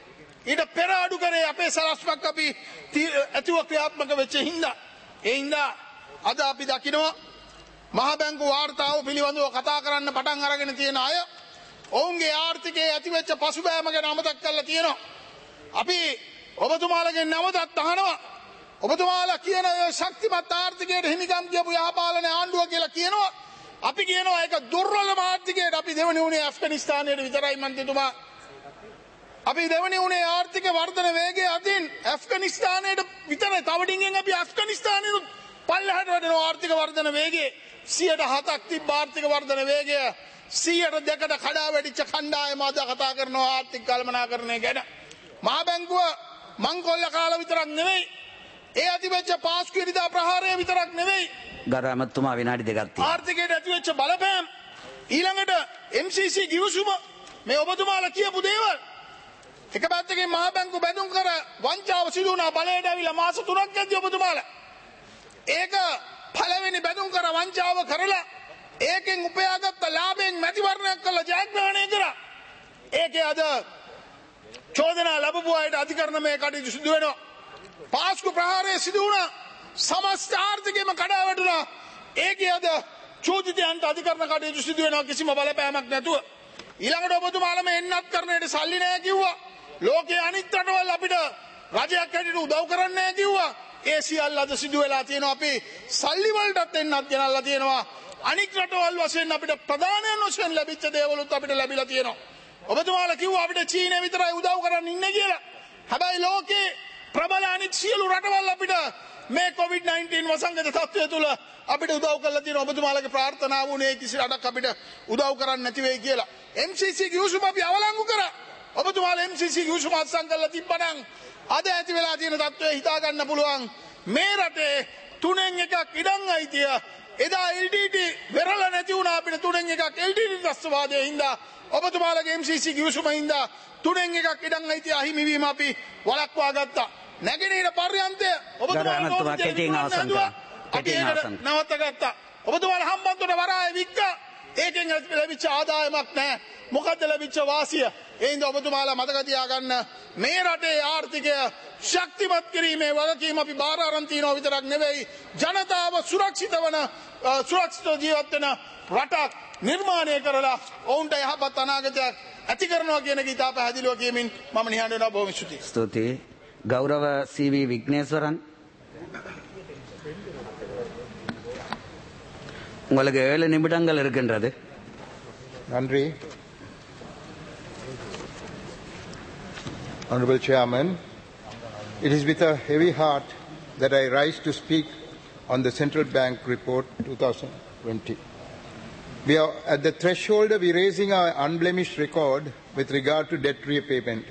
ඊට පෙර අඩු කරේ අපේ සලස්මක් අපි ඇතිව ක්‍රියාත්මක වෙච්ච හින්දා. ඒ හින්දා අද අපි දකිනවා මහා බැංකු වාර්තාව පිළිබඳව කතා කරන්න පටන් අරගෙන තියෙන අය ඔවුන්ගේ ආර්ථිකයේ ඇතිවෙච්ච පසුබෑම ගැන අමතක කරලා තියෙනවා. අපි ඔබතුමාලගෙන් නැවතත් අහනවා. ඔබතුමාලා කියන ශක්තිමත් ආර්ථිකයට හිමිකම් කියපු යහපාලන ආණ්ඩුව කියලා කියනවා. අපි කියනවා ඒක දුර්වලම ආර්ථිකයට අපි දෙවනි උනේ ඇෆ්ගනිස්තානයේ විතරයි මන්ත්‍රීතුමා. අපි දෙවනි උනේ ආර්ථික වර්ධන වේගය අතින් ඇෆ්ගනිස්තානයේ විතරයි. තව ඩිංගෙන් අපි ඇෆ්ගනිස්තානයේ පල්ලෙහාට වැඩෙනවා ආර්ථික වර්ධන වේගය. සියයට හතක් තිබ්බ ආර්ථික වර්ධන වේගය සියයට දෙකට කඩා වැටිච්ච කණ්ඩායම අද කතා කරනවා ආර්ථික කළමනාකරණය ගැන. මහා බැංකුව මංකොල්ල කාලා විතරක් නෙවෙයි. ඒ ඇතිවෙච්ච පාස්කු ඉරිදා ප්‍රහාරය විතරක් නෙවෙයි. ගරු ඇමතුමා විනාඩි දෙකක් තියෙනවා. ආර්ථිකයට ඇතිවෙච්ච බලපෑම් ඊළඟට එම් සී සී ගිවිසුම මේ ඔබතුමාලා කියපු දේවල්. එක පැත්තකින් මහා බැංකුව බැඳුම් කර වංචාව සිදු වුණා බලයට ඇවිල්ලා මාස තුනක් ඇද්දි ඔබතුමාලා. ඒක පළවෙනි බැඳුම් කර වංචාව කරලා ඒකෙන් උපයාගත්ත ලාභයෙන් මැතිවරණයක් කළා ජයග්‍රහණය කරා. ඒකේ අද චෝදනා ලැබපු අයට අධිකරණ මේ කටයුතු සිදු වෙනවා. පාස්කු ප්‍රහාරය සිදු වුණා. සමස්ත ආර්ථිකයම කඩා වැටුණා. ඒකේ අද චෝදිතයන්ට අධිකරණ කටයුතු සිදු වෙනවා කිසිම බලපෑමක් නැතුව. ඊළඟට ඔබතුමාලම එන්නත් කරන්නට සල්ලි නැහැ කිව්වා. ලෝකයේ අනිත් රටවල් අපිට රජයක් හැටියට උදව් කරන්නේ නැහැ කිව්වා. ඒ සියල්ල අද සිදු වෙලා තියෙනවා. අපි සල්ලි වලටත් එන්නත් ගෙනල්ලා තියෙනවා. අනික් රටවල් වශයෙන් අපිට ප්‍රධානයෙන් වශයෙන් ලැබිච්ච දේවලුත් අපිට ලැබිලා තියෙනවා. ඔබතුමාලා කිව්වා අපිට චීනය විතරයි උදව් කරන්න ඉන්නේ කියලා. හැබැයි ලෝකේ ප්‍රබල අනිත් සියලු රටවල් අපිට මේ කොවිඩ් නයින්ටීන් වසංගත තත්ත්වය තුළ අපිට උදව් කරලා තියෙනවා. ඔබතුමාලගේ ප්‍රාර්ථනාව වුණේ කිසි රටක් අපිට උදව් කරන්න නැති වෙයි කියලා. එම් සී සී ගිවිසුම අපි අවලංගු කරා. ඔබතුමාලා එම් සී සී ගිවිසුම අත්සන් කරලා තිබ්බනම් අද ඇති වෙලා තියෙන තත්ත්වය හිතා ගන්න පුළුවන්. මේ රටේ තුනෙන් එකක් ඉඩම් අයිතිය එදා එල් ඩී ටී වෙරළ නැති වුණා අපිට තුනෙන් එකක් එල් ඩී ටී ත්‍රස්තවාදයේ හින්දා ඔබතුමාලගේ එම් සී සී ගිවිසුම හින්දා තුනෙන් එකක් ඉඩම් අයිතිය අහිමි වීම අපි වළක්වා ගත්තා. නැගෙනහිර පර්යන්තය ඔබතුමාලා කෙටියෙන් අවසන් කරන්න. කෙටියෙන් අවසන්. නවත්ත ගත්තා. ඔබතුමාලා හම්බන්තොට වරාය වික්කා. ඒකෙන් ලැබිච්ච ආදායමක් නැහැ. මොකද්ද ලැබිච්ච වාසිය? ඒ හින්දා ඔබතුමාලා මතක තියාගන්න මේ රටේ ආර්ථිකය ශක්තිමත් කිරීමේ වගකීම අපි බාර අරන් තියනවා විතරක් නෙවෙයි ජනතාව සුරක්ෂිත වන සුරක්ෂිත ජීවත් වෙන රටක් නිර්මාණය කරලා ඔවුන්ට යහපත් අනාගතයක් ඇති කරනවා කියන එක ඉතා පැහැදිලිව කියමින් මම නිහඬ වෙනවා. බොහොම ස්තුතියි. ස්තුතියි. ගෞරව සී වී විග්නේස්වරන් உங்களுக்கு ஏழு நிமிடங்கள் இருக்கின்றது. நன்றி. Honorable Chairman, it is with a heavy heart that I rise to speak on the Central Bank Report twenty twenty. We are at the threshold of erasing our unblemished record with regard to debt repayment.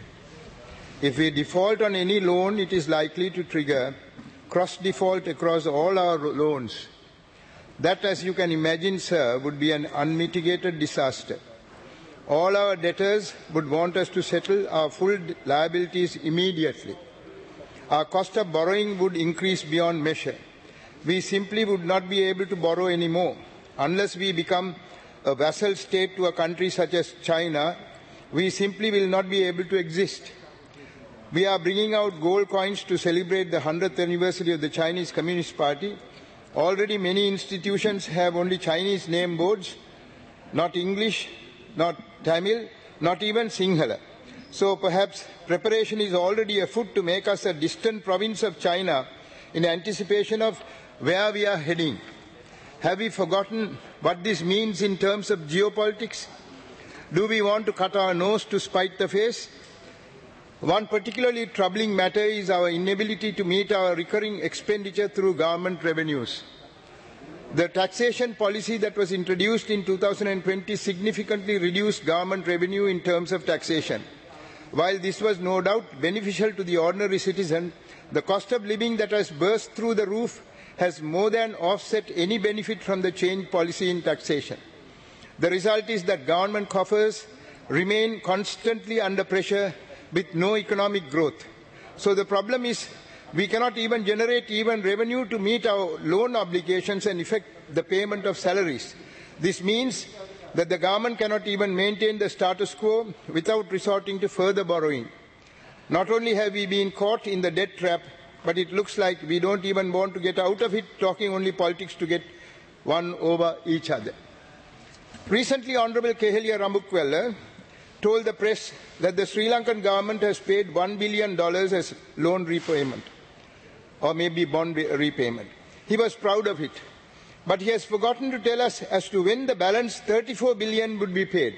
If we default on any loan, it is likely to trigger cross-default across all our loans. That, as you can imagine, sir, would be an unmitigated disaster. All our debtors would want us to settle our full liabilities immediately. Our cost of borrowing would increase beyond measure. We simply would not be able to borrow anymore. Unless we become a vassal state to a country such as China, we simply will not be able to exist. We are bringing out gold coins to celebrate the hundredth anniversary of the Chinese Communist Party. Already many institutions have only Chinese name boards, not English, not Tamil, not even Sinhala. So perhaps preparation is already afoot to make us a distant province of China in anticipation of where we are heading. Have we forgotten what this means in terms of geopolitics? Do we want to cut our nose to spite the face? One particularly troubling matter is our inability to meet our recurring expenditure through government revenues. The taxation policy that was introduced in two thousand twenty significantly reduced government revenue in terms of taxation. While this was no doubt beneficial to the ordinary citizen, the cost of living that has burst through the roof has more than offset any benefit from the change policy in taxation. The result is that government coffers remain constantly under pressure with no economic growth. So the problem is we cannot even generate even revenue to meet our loan obligations and effect the payment of salaries. This means that the government cannot even maintain the status quo without resorting to further borrowing. Not only have we been caught in the debt trap, but it looks like we don't even want to get out of it, talking only politics to get one over each other. Recently, Honorable Kehelia Rambukwella told the press that the Sri Lankan government has paid one billion dollars as loan repayment, or maybe bond repayment. He was proud of it. But he has forgotten to tell us as to when the balance thirty-four billion dollars would be paid.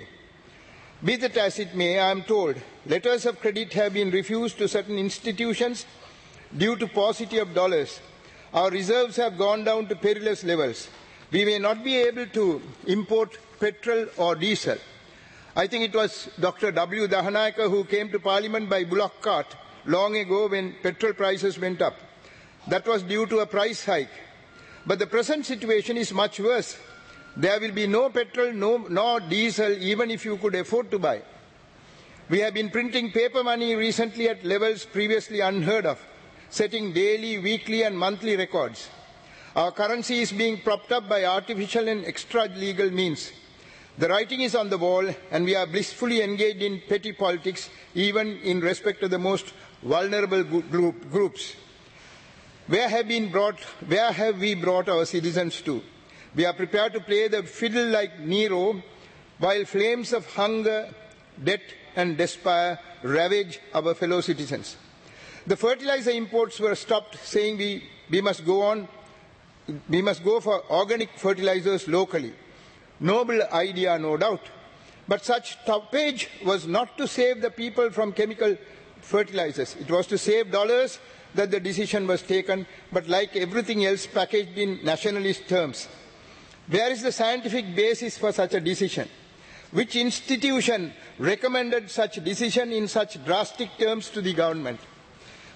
Be that as it may, I am told letters of credit have been refused to certain institutions due to paucity of dollars. Our reserves have gone down to perilous levels. We may not be able to import petrol or diesel. I think it was Doctor W Dahanayaka who came to Parliament by bullock cart long ago when petrol prices went up. That was due to a price hike. But the present situation is much worse. There will be no petrol, no, nor diesel, even if you could afford to buy. We have been printing paper money recently at levels previously unheard of, setting daily, weekly and monthly records. Our currency is being propped up by artificial and extra-legal means. The writing is on the wall, and we are blissfully engaged in petty politics, even in respect of the most vulnerable group, groups. Where have, been brought, where have we brought our citizens to? We are prepared to play the fiddle like Nero, while flames of hunger, debt and despair ravage our fellow citizens. The fertilizer imports were stopped, saying we, we must go on, we must go for organic fertilizers locally. Noble idea, no doubt. But such stoppage was not to save the people from chemical fertilizers. It was to save dollars that the decision was taken, but like everything else packaged in nationalist terms. Where is the scientific basis for such a decision? Which institution recommended such decision in such drastic terms to the government?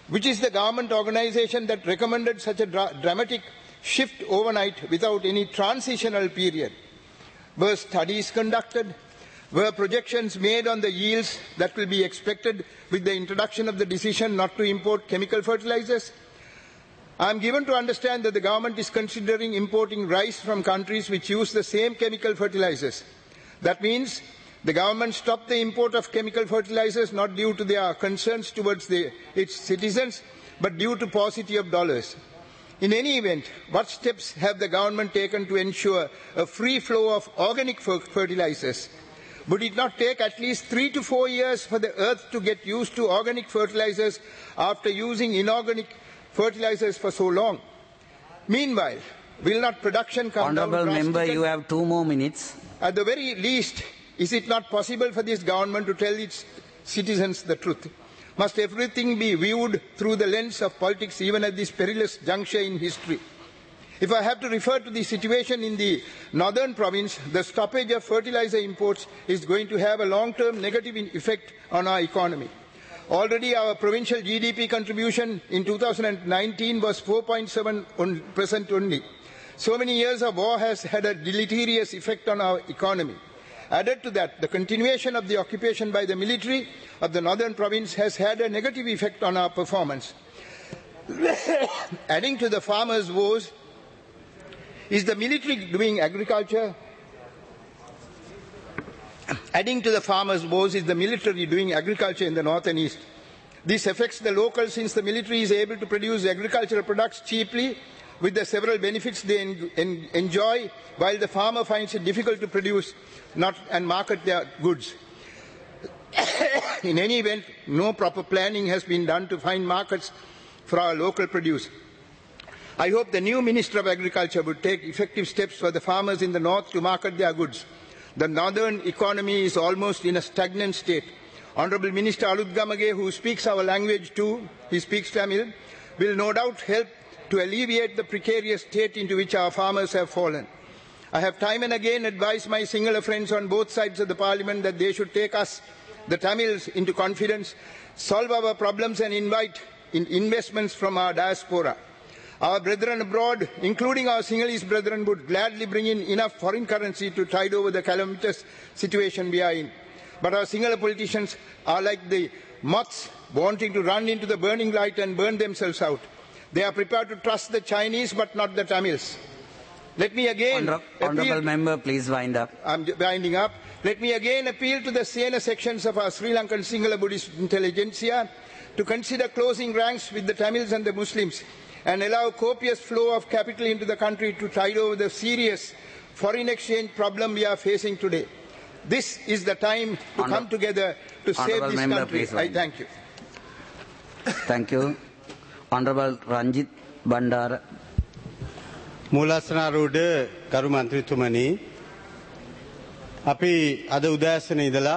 which is the government organization that recommended such a dra dramatic shift overnight without any transitional period? Were studies conducted? Were projections made on the yields that will be expected with the introduction of the decision not to import chemical fertilizers? I am given to understand that the government is considering importing rice from countries which use the same chemical fertilizers. That means the government stopped the import of chemical fertilizers not due to their concerns towards the, its citizens, but due to paucity of dollars. In any event, what steps have the government taken to ensure a free flow of organic fertilizers? Would it not take at least three to four years for the earth to get used to organic fertilizers after using inorganic fertilizers for so long? Meanwhile, will not production come down drastically? Honourable Member, you have two more minutes. At the very least, is it not possible for this government to tell its citizens the truth? Must everything be viewed through the lens of politics even at this perilous juncture in history? If I have to refer to the situation in the northern province, the stoppage of fertilizer imports is going to have a long-term negative effect on our economy. Already our provincial G D P contribution in two thousand nineteen was four point seven percent only. So many years of war has had a deleterious effect on our economy. Added to that, the continuation of the occupation by the military of the northern province has had a negative effect on our performance. Adding to the farmers' woes, is the military doing agriculture? Adding to the farmers' woes is the military doing agriculture in the north and east. This affects the locals since the military is able to produce agricultural products cheaply with the several benefits they en en enjoy, while the farmer finds it difficult to produce not and market their goods. In any event, no proper planning has been done to find markets for our local produce. I hope the new Minister of Agriculture would take effective steps for the farmers in the north to market their goods. The northern economy is almost in a stagnant state. Honourable Minister Alutgamage, who speaks our language too, he speaks Tamil, will no doubt help to alleviate the precarious state into which our farmers have fallen. I have time and again advised my Sinhala friends on both sides of the parliament that they should take us, the Tamils, into confidence, solve our problems and invite in investments from our diaspora. Our brethren abroad, including our Sinhalese brethren, would gladly bring in enough foreign currency to tide over the calamitous situation we are in. But our Sinhala politicians are like the moths wanting to run into the burning light and burn themselves out. They are prepared to trust the Chinese but not the Tamils. Let me again... Honor Honourable Member, please wind up. I am winding up. Let me again appeal to the senior sections of our Sri Lankan Sinhala Buddhist intelligentsia to consider closing ranks with the Tamils and the Muslims and allow copious flow of capital into the country to tide over the serious foreign exchange problem we are facing today. This is the time to Honor come together to save this member, country. I thank you. Thank you. Honourable Ranjit Bandara. මූලස්නාරූඩ කරු මන්ත්‍රීතුමනි අපි අද උදෑසන ඉඳලා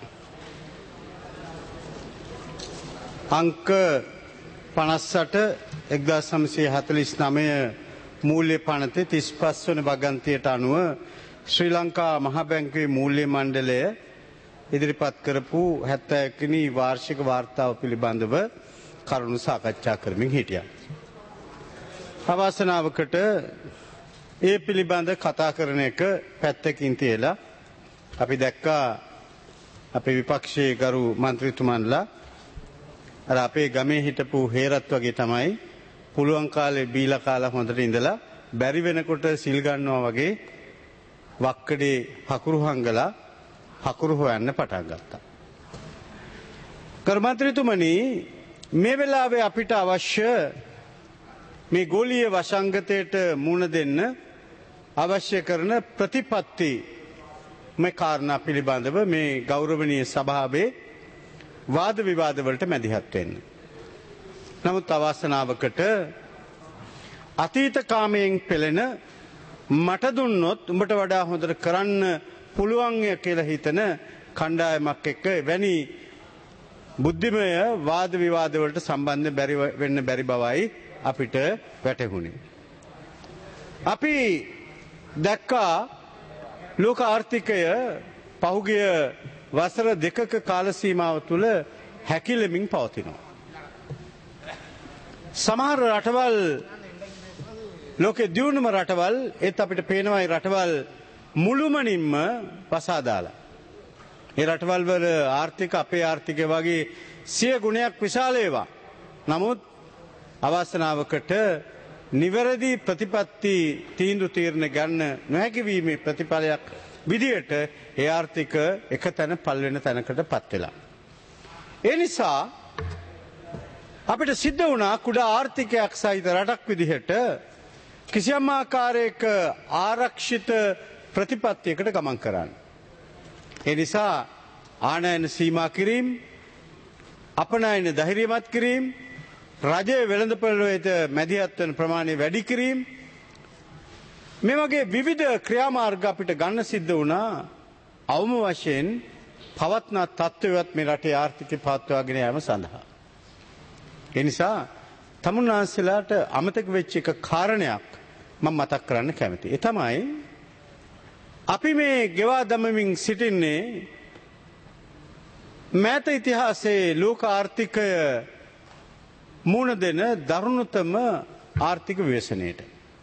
අංක පනස් අට එක්දාස් නවසිය හතළිස් නවය මූල්‍ය පනතේ තිස් පස් වන වගන්තියට අනුව ශ්‍රී ලංකා මහ බැංකුවේ මූල්‍ය මණ්ඩලය ඉදිරිපත් කරපු හැත්තෑ වෙනි වාර්ෂික වාර්තාව පිළිබඳව කරුණු සාකච්ඡා කරමින් හිටියා. අවසනාවකට ඒ පිළිබඳ කතා කරන එක පැත්තකින් තියලා අපි දැක්කා අපේ විපක්ෂයේ ගරු මන්ත්‍රීතුමන්ලා අර අපේ ගමේ හිටපු හේරත් වගේ තමයි පුළුවන් කාලේ බීලා කාලා හොඳට ඉඳලා බැරි වෙනකොට සිල් ගන්නවා වගේ වක්කඩේ හකුරු හංගලා හකුරු හොයන්න පටන් ගත්තා. ගරු මන්ත්‍රීතුමනි මේ වෙලාවේ අපිට අවශ්‍ය මේ ගෝලීය වසංගතයට මුහුණ දෙන්න අවශ්‍ය කරන ප්‍රතිපත්ති මේ කාරණා පිළිබඳව මේ ගෞරවනීය සභාවේ වාද විවාද වලට මැදිහත් වෙන්න. නමුත් අවසනාවකට අතීත කාමයෙන් පෙළෙන මට දුන්නොත් උඹට වඩා හොඳට කරන්න පුළුවන් කියලා හිතන කණ්ඩායමක් එක්ක වැනි බුද්ධිමය වාද විවාද වලට සම්බන්ධ බැරි වෙන්න බැරි බවයි අපිට වැටහුණේ. අපි දැක්කා ලෝක ආර්ථිකය පහුගිය වසර දෙකක කාල සීමාව තුළ හැකිලෙමින් පවතිනවා. සමහර රටවල් ලෝකේ දියුණුම රටවල් ඒත් අපිට පේනවායි රටවල් මුළුමනින්ම පසා දාලා. ඒ රටවල් වල ආර්ථික අපේ ආර්ථිකය වගේ සිය ගුණයක් විශාල ඒවා. නමුත් අවස්ථාවකට නිවැරදි ප්‍රතිපත්ති තීන්දුව තීරණ ගන්න නොහැකි වීමේ ප්‍රතිඵලයක් විදියට ඒ ආර්ථික එක තැන පල් වෙන තැනකට පත් වෙලා. ඒ නිසා අපිට සිද්ධ වුණා කුඩා ආර්ථිකයක් සහිත රටක් විදිහට කිසියම් ආකාරයක ආරක්ෂිත ප්‍රතිපත්තියකට ගමන් කරන්න. ඒ නිසා ආනයන සීමා කිරීම, අපනයන ධෛර්යමත් කිරීම, රජයේ වෙළඳපොළ වෙත මැදිහත් වන ප්‍රමාණය වැඩි කිරීම, මේ වගේ විවිධ ක්‍රියාමාර්ග අපිට ගන්න සිද්ධ වුණා අවම වශයෙන් පවත්නා තත්ත්වයක් මේ රටේ ආර්ථිකය පවත්වාගෙන යාම සඳහා. ඒ නිසා තමුන්නාන්සලාට අමතක වෙච්ච එක කාරණයක් මම මතක් කරන්න කැමතියි. ඒ තමයි අපි මේ ගෙවා දමමින් සිටින්නේ මෑත ඉතිහාසයේ ලෝක ආර්ථිකය මුණ දෙන දරුණුතම ආර්ථික ව්‍යසනයට.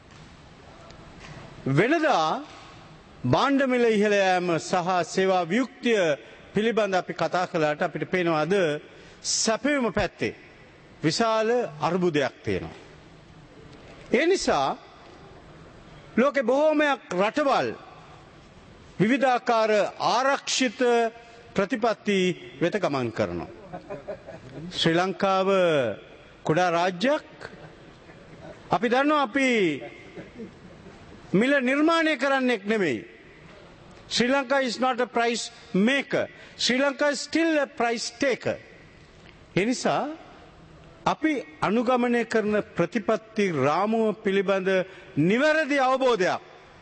වෙනදා භාණ්ඩ මිල ඉහළ යාම සහ සේවා වියුක්තිය පිළිබඳ අපි කතා කළාට අපිට පේනවා අද සැපයුම පැත්තේ විශාල අර්බුදයක් තියෙනවා. ඒ නිසා ලෝකේ බොහෝමයක් රටවල් විවිධාකාර ආරක්ෂිත ප්‍රතිපත්ති වෙත ගමන් කරනවා. ශ්‍රී ලංකාව කුඩා රාජ්‍යයක්. අපි දන්නවා අපි මිල නිර්මාණය කරන්නෙක් නෙමෙයි. Sri Lanka is not a price maker. Sri Lanka is still a price taker. ඒ නිසා අපි අනුගමනය කරන ප්‍රතිපත්ති රාමුව පිළිබඳ නිවැරදි අවබෝධයක්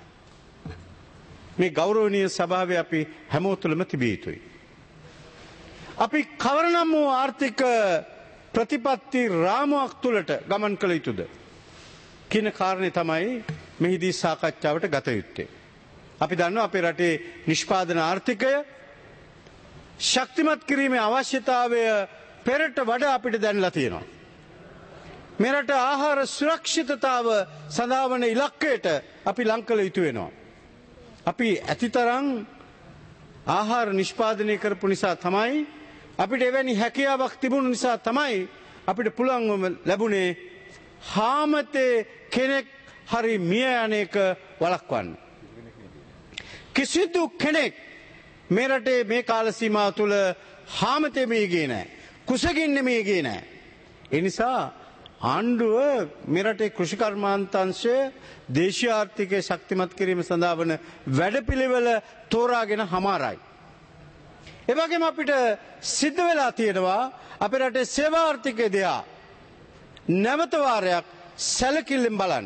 මේ ගෞරවනීය සභාවේ අපි හැමෝම තුළම තිබිය යුතුයි. අපි කවරනම් වූ ආර්ථික ප්‍රතිපත්ති රාමුවක් තුළට ගමන් කළ යුතුද කියන කාරණේ තමයි මෙහිදී සාකච්ඡාවට ගත යුත්තේ. අපි දන්නවා අපේ රටේ නිෂ්පාදන ආර්ථිකය ශක්තිමත් කිරීමේ අවශ්‍යතාවය පෙරට වඩා අපිට දැනලා තියෙනවා. මේ රට ආහාර සුරක්ෂිතතාව සඳහා වන ඉලක්කයට අපි ලං කළ යුතු වෙනවා. අපි ඇතිතරම් ආහාර නිෂ්පාදනය කරපු නිසා තමයි අපිට එවැනි හැකියාවක් තිබුණු නිසා තමයි අපිට පුළුවන්වම ලැබුණේ හාමතේ කෙනෙක් හරි මිය යන එක වළක්වන්න. කිසිදු කෙනෙක් මේ රටේ මේ කාල සීමාව තුළ හාමතේ මිය ගියේ නැහැ. කුසගින්න මිය ගියේ නැහැ. ඒ නිසා ආණ්ඩුව මේ රටේ කෘෂිකර්මාන්තංශය දේශීය ආර්ථිකය ශක්තිමත් කිරීම සඳහා වන වැඩපිළිවෙල තෝරාගෙන හමාරයි. ඒ වගේම අපිට සිද්ධ වෙලා තියෙනවා අපේ රටේ සේවා ආර්ථිකය දිහා නැවත වාරයක් සැලකිල්ලෙන් බලන්න.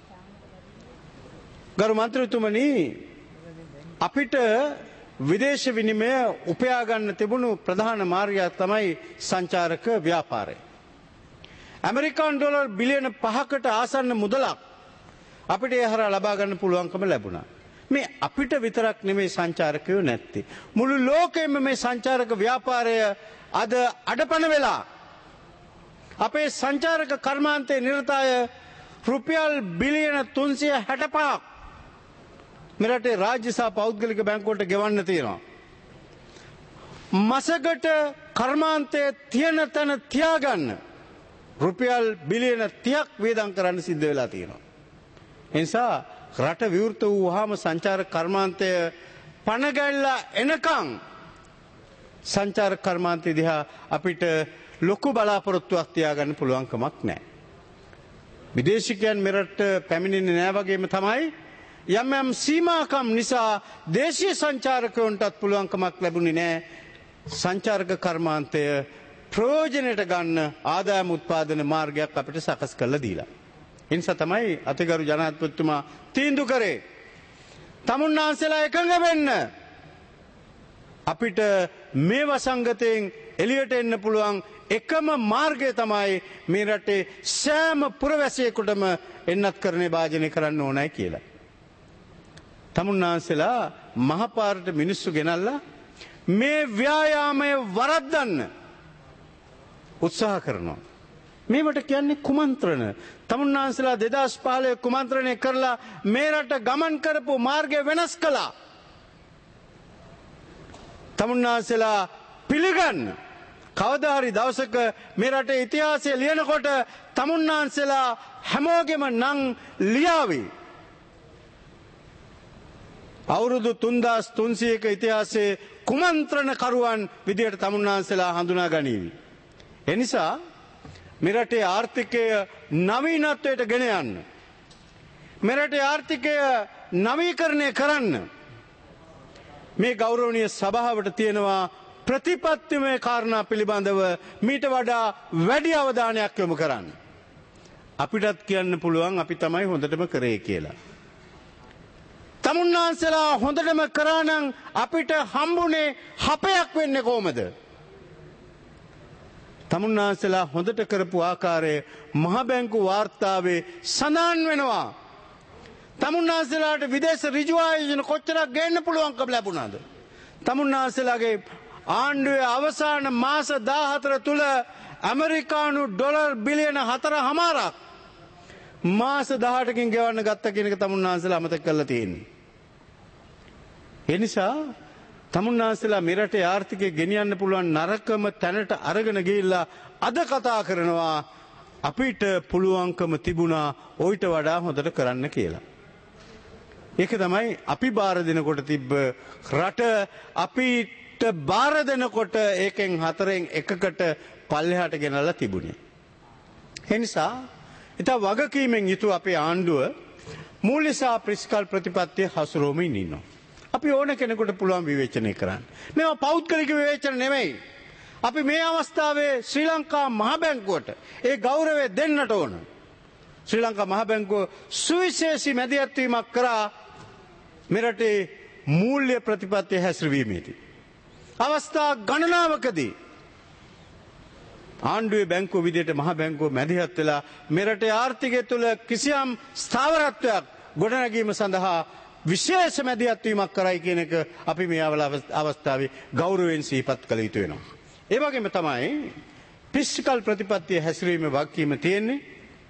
ගරු මන්ත්‍රීතුමනි, අපිට විදේශ විනිමය උපයා ගන්න තිබුණු ප්‍රධාන මාර්ගයක් තමයි සංචාරක ව්‍යාපාරය. ඇමරිකානු ඩොලර් බිලියන පහකට ආසන්න මුදලක් අපිට ඒ හරහා ලබා ගන්න පුළුවන්කම ලැබුණා. මේ අපිට විතරක් නෙමෙයි සංචාරකයෝ නැත්තේ. මුළු ලෝකෙම මේ සංචාරක ව්‍යාපාරය අද අඩපණ වෙලා අපේ සංචාරක කර්මාන්තයේ නිරත අය රුපියල් බිලියන තුන්සිය හැට පහක් මේ රටේ රාජ්‍ය සහ පෞද්ගලික බැංකුවලට ගෙවන්න තියෙනවා. මසකට කර්මාන්තයේ තියෙන තැන තියාගන්න රුපියල් බිලියන තිහක් වේදම් කරන්න සිද්ධ වෙලා තියෙනවා. ඒ නිසා රට විවෘත වූවාම සංචාරක කර්මාන්තය පණ ගැල්ලා එනකන් සංචාරක කර්මාන්තය දිහා අපිට ලොකු බලාපොරොත්තුවක් තියාගන්න පුළුවන් කමක් නැහැ. විදේශිකයන් මෙරට පැමිණෙන්නේ නැහැ වගේම තමයි යම් යම් සීමාකම් නිසා දේශීය සංචාරකයන්ටත් පුළුවන් කමක් ලැබුණේ නැහැ. සංචාරක කර්මාන්තය ප්‍රයෝජනයට ගන්න ආදායම උත්පාදන මාර්ගයක් අපිට සකස් කරලා දීලා. ඒ නිසා තමයි අතිගරු ජනාධිපතිතුමා තීන්දුව කරේ තමුන්නාන්සලා එකඟ වෙන්න. අපිට මේ වසංගතයෙන් එළියට එන්න පුළුවන් එකම මාර්ගය තමයි මේ රටේ සෑම පුරවැසියෙකුටම එන්නත් කරන්නේ භාජනය කරන්න ඕනයි කියලා. තමුන්නාන්සලා මහපාරට මිනිස්සු ගෙනල්ලා මේ ව්‍යායාමය වරද්දන්න උත්සාහ කරනවා. මේවට කියන්නේ කුමන්ත්‍රණ. තමුන්නාන්සලා දෙදහස් පහළොව කුමන්ත්‍රණය කරලා මේ රට ගමන් කරපු මාර්ගය වෙනස් කළා. තමුන්නාන්සලා පිළිගන්න. කවදා හරි දවසක මේ රටේ ඉතිහාසය ලියනකොට තමුන්නාන්සලා හැමෝගෙම නම් ලියාවි. අවුරුදු තුන්දාස් තුන්සියයක ඉතිහාසයේ කුමන්ත්‍රණකරුවන් විදියට තමුන්නාන්සලා හඳුනා ගනීවි. එනිසා මේ රටේ ආර්ථිකය නවීනත්වයට ගෙන යන්න. මේ රටේ ආර්ථිකය නවීකරණය කරන්න මේ ගෞරවනීය සභාවට තියෙනවා ප්‍රතිපත්තිමය කාරණා පිළිබඳව මීට වඩා වැඩි අවධානයක් යොමු කරන්න. අපිටත් කියන්න පුළුවන් අපි තමයි හොඳටම කරේ කියලා. තමුන්නාන්සලා හොඳටම කරා නම් අපිට හම්බුනේ හපයක් වෙන්නේ කොහමද? තමුන්නාන්සලා හොඳට කරපු ආකාරය මහ බැංකු වාර්තාවේ සඳහන් වෙනවා. තමුන්නාන්සලාට විදේශ ඍජු ආයෝජන කොච්චරක් ගේන්න පුළුවන්කම ලැබුණාද? තමුන්නාන්සලාගේ ආණ්ඩුවේ අවසාන මාස දාහතර තුල ඇමරිකානු ඩොලර් බිලියන හතරමාරක් මාස දහඅටකින් ගෙවන්න ගත්ත කියන එක තමුන්නාන්සලා අමතක කරලා තියෙන්නේ. ඒ නිසා තමුන්නාන්සලා මේ රටේ ආර්ථිකය ගෙනියන්න පුළුවන් නරකම තැනට අරගෙන ගිහිල්ලා අද කතා කරනවා අපිට පුළුවන්කම තිබුණා ඔයිට වඩා හොඳට කරන්න කියලා. ඒක තමයි අපි බාර දෙනකොට තිබ්බ රට අපිට බාර දෙනකොට ඒකෙන් හතරෙන් එකකට පල්ලෙහාට ගෙනල්ලා තිබුණේ. ඒ නිසා ඉතින් වගකීමෙන් යුතුව අපේ ආණ්ඩුව මූල්‍ය සහ ප්‍රතිස්කල් ප්‍රතිපත්තිය හසුරුවමින් ඉන්නවා. අපි ඕන කෙනෙකුට පුළුවන් විවේචනය කරන්න. මේවා පෞද්ගලික විවේචන නෙමෙයි. අපි මේ අවස්ථාවේ ශ්‍රී ලංකා මහ බැංකුවට ඒ ගෞරවය දෙන්නට ඕන. ශ්‍රී ලංකා මහ බැංකුව සුවිශේෂී මැදිහත්වීමක් කරා මෙරටේ මූල්‍ය ප්‍රතිපත්තිය හැසිරවීමේදී. අවස්ථා ගණනාවකදී ආණ්ඩුවේ බැංකුව විදියට මහ බැංකුව මැදිහත් වෙලා මෙරටේ ආර්ථිකය තුළ කිසියම් ස්ථාවරත්වයක් ගොඩනැගීම සඳහා විශේෂ මැදිහත්වීමක් කරයි කියන එක අපි මේ අවස්ථාවේ ගෞරවයෙන් සිහිපත් කළ යුතු වෙනවා. ඒ වගේම තමයි ෆිස්කල් ප්‍රතිපත්තිය හැසිරීමේ වගකීම තියෙන්නේ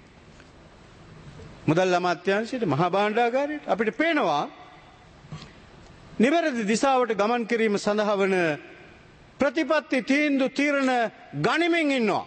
මුදල් අමාත්‍යාංශයට මහා භාණ්ඩාගාරයට. අපිට පේනවා නිවැරදි දිශාවට ගමන් කිරීම සඳහා වන ප්‍රතිපත්ති තීන්දුව තීරණ ගනිමින් ඉන්නවා.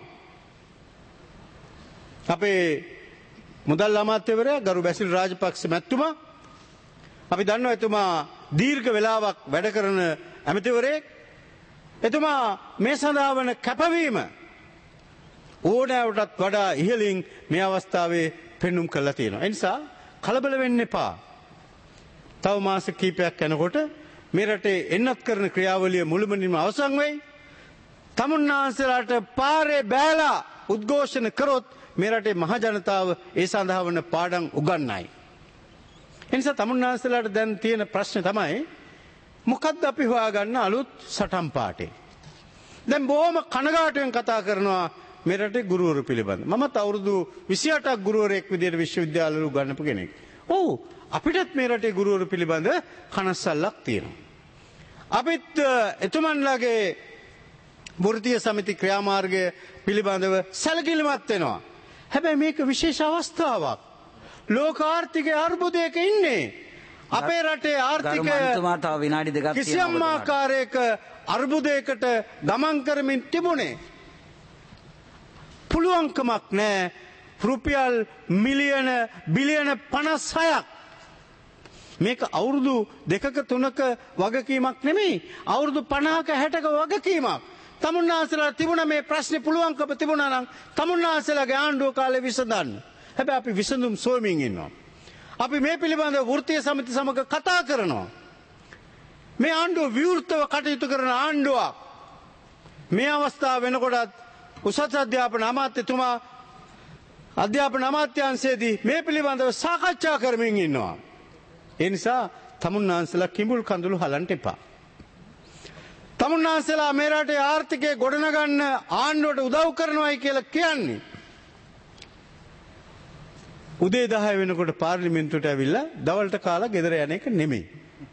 අපේ මුදල් අමාත්‍යවරයා ගරු බැසිල් රාජපක්ෂ මැතිතුමා අපි දන්නවා එතුමා දීර්ඝ වේලාවක් වැඩ කරන ඇමතිවරයෙක්. එතුමා මේ සඳහා වන කැපවීම ඕනෑවටත් වඩා ඉහළින් මේ අවස්ථාවේ පෙන්눔 කරලා තියෙනවා. ඒ නිසා කලබල වෙන්න එපා. තව මාස කිහිපයක් යනකොට මේ රටේ එන්නත් කරන ක්‍රියාවලිය මුළුමනින්ම අවසන් වෙයි. තමුන්නාන්සලාට පාරේ බෑලා උද්ඝෝෂණ කරොත් මේ රටේ මහ ජනතාව ඒ සඳහා වන පාඩම් උගන්වයි. එනිසා තමුන්නාන්සලාට දැන් තියෙන ප්‍රශ්න තමයි මොකද්ද අපි හොයාගන්න අලුත් සටන් පාටේ. දැන් බොහොම කනගාටුවෙන් කතා කරනවා මේ රටේ ගුරුවරු පිළිබඳ. මමත් අවුරුදු විසි අටක් ගුරුවරයෙක් විදියට විශ්වවිද්‍යාලවල උගන්වපු කෙනෙක්. ඔව් අපිටත් මේ රටේ ගුරුවරු පිළිබඳ කනස්සල්ලක් තියෙනවා. අපිත් එතුමන්ලාගේ වෘත්තීය සමිති ක්‍රියාමාර්ගය පිළිබඳව සැලකිලිමත් වෙනවා. හැබැයි මේක විශේෂ අවස්ථාවක්. ලෝක ආර්ථිකයේ අර්බුදයක ඉන්නේ. අපේ රටේ ආර්ථිකය කිසියම් ආකාරයක අර්බුදයකට ගමන් කරමින් තිබුණේ. පුළුවන්කමක් නැහැ රුපියල් මිලියන බිලියන පනස් හයක් මේක අවුරුදු දෙකක තුනක වගකීමක් නෙමෙයි අවුරුදු පනහක හැටක වගකීමක්. තමුන්නාන්සලා තිබුණ මේ ප්‍රශ්නේ පුළුවන්කම තිබුණා නම් තමුන්නාන්සලාගේ ආණ්ඩුව කාලේ විසඳන්න. හැබැයි අපි විසඳුම් සොයමින් ඉන්නවා. අපි මේ පිළිබඳව වෘත්තීය සමිති සමග කතා කරනවා. මේ ආණ්ඩුව විවෘතව කටයුතු කරන ආණ්ඩුවක්. මේ අවස්ථාව වෙනකොටත් උසස් අධ්‍යාපන අමාත්‍යතුමා අධ්‍යාපන අමාත්‍යාංශයේදී මේ පිළිබඳව සාකච්ඡා කරමින් ඉන්නවා. ඒ නිසා තමුන්නාන්සලා කිඹුල් කඳුළු හලන්න එපා. තමුන්නාන්සලා මේ රටේ ආර්ථිකය ගොඩනගන්න ආණ්ඩුවට උදව් කරනවායි කියලා කියන්නේ උදේ දහය වෙනකොට පාර්ලිමේන්තුවට ඇවිල්ලා දවල්ට කාලා ගෙදර යන එක නෙමෙයි.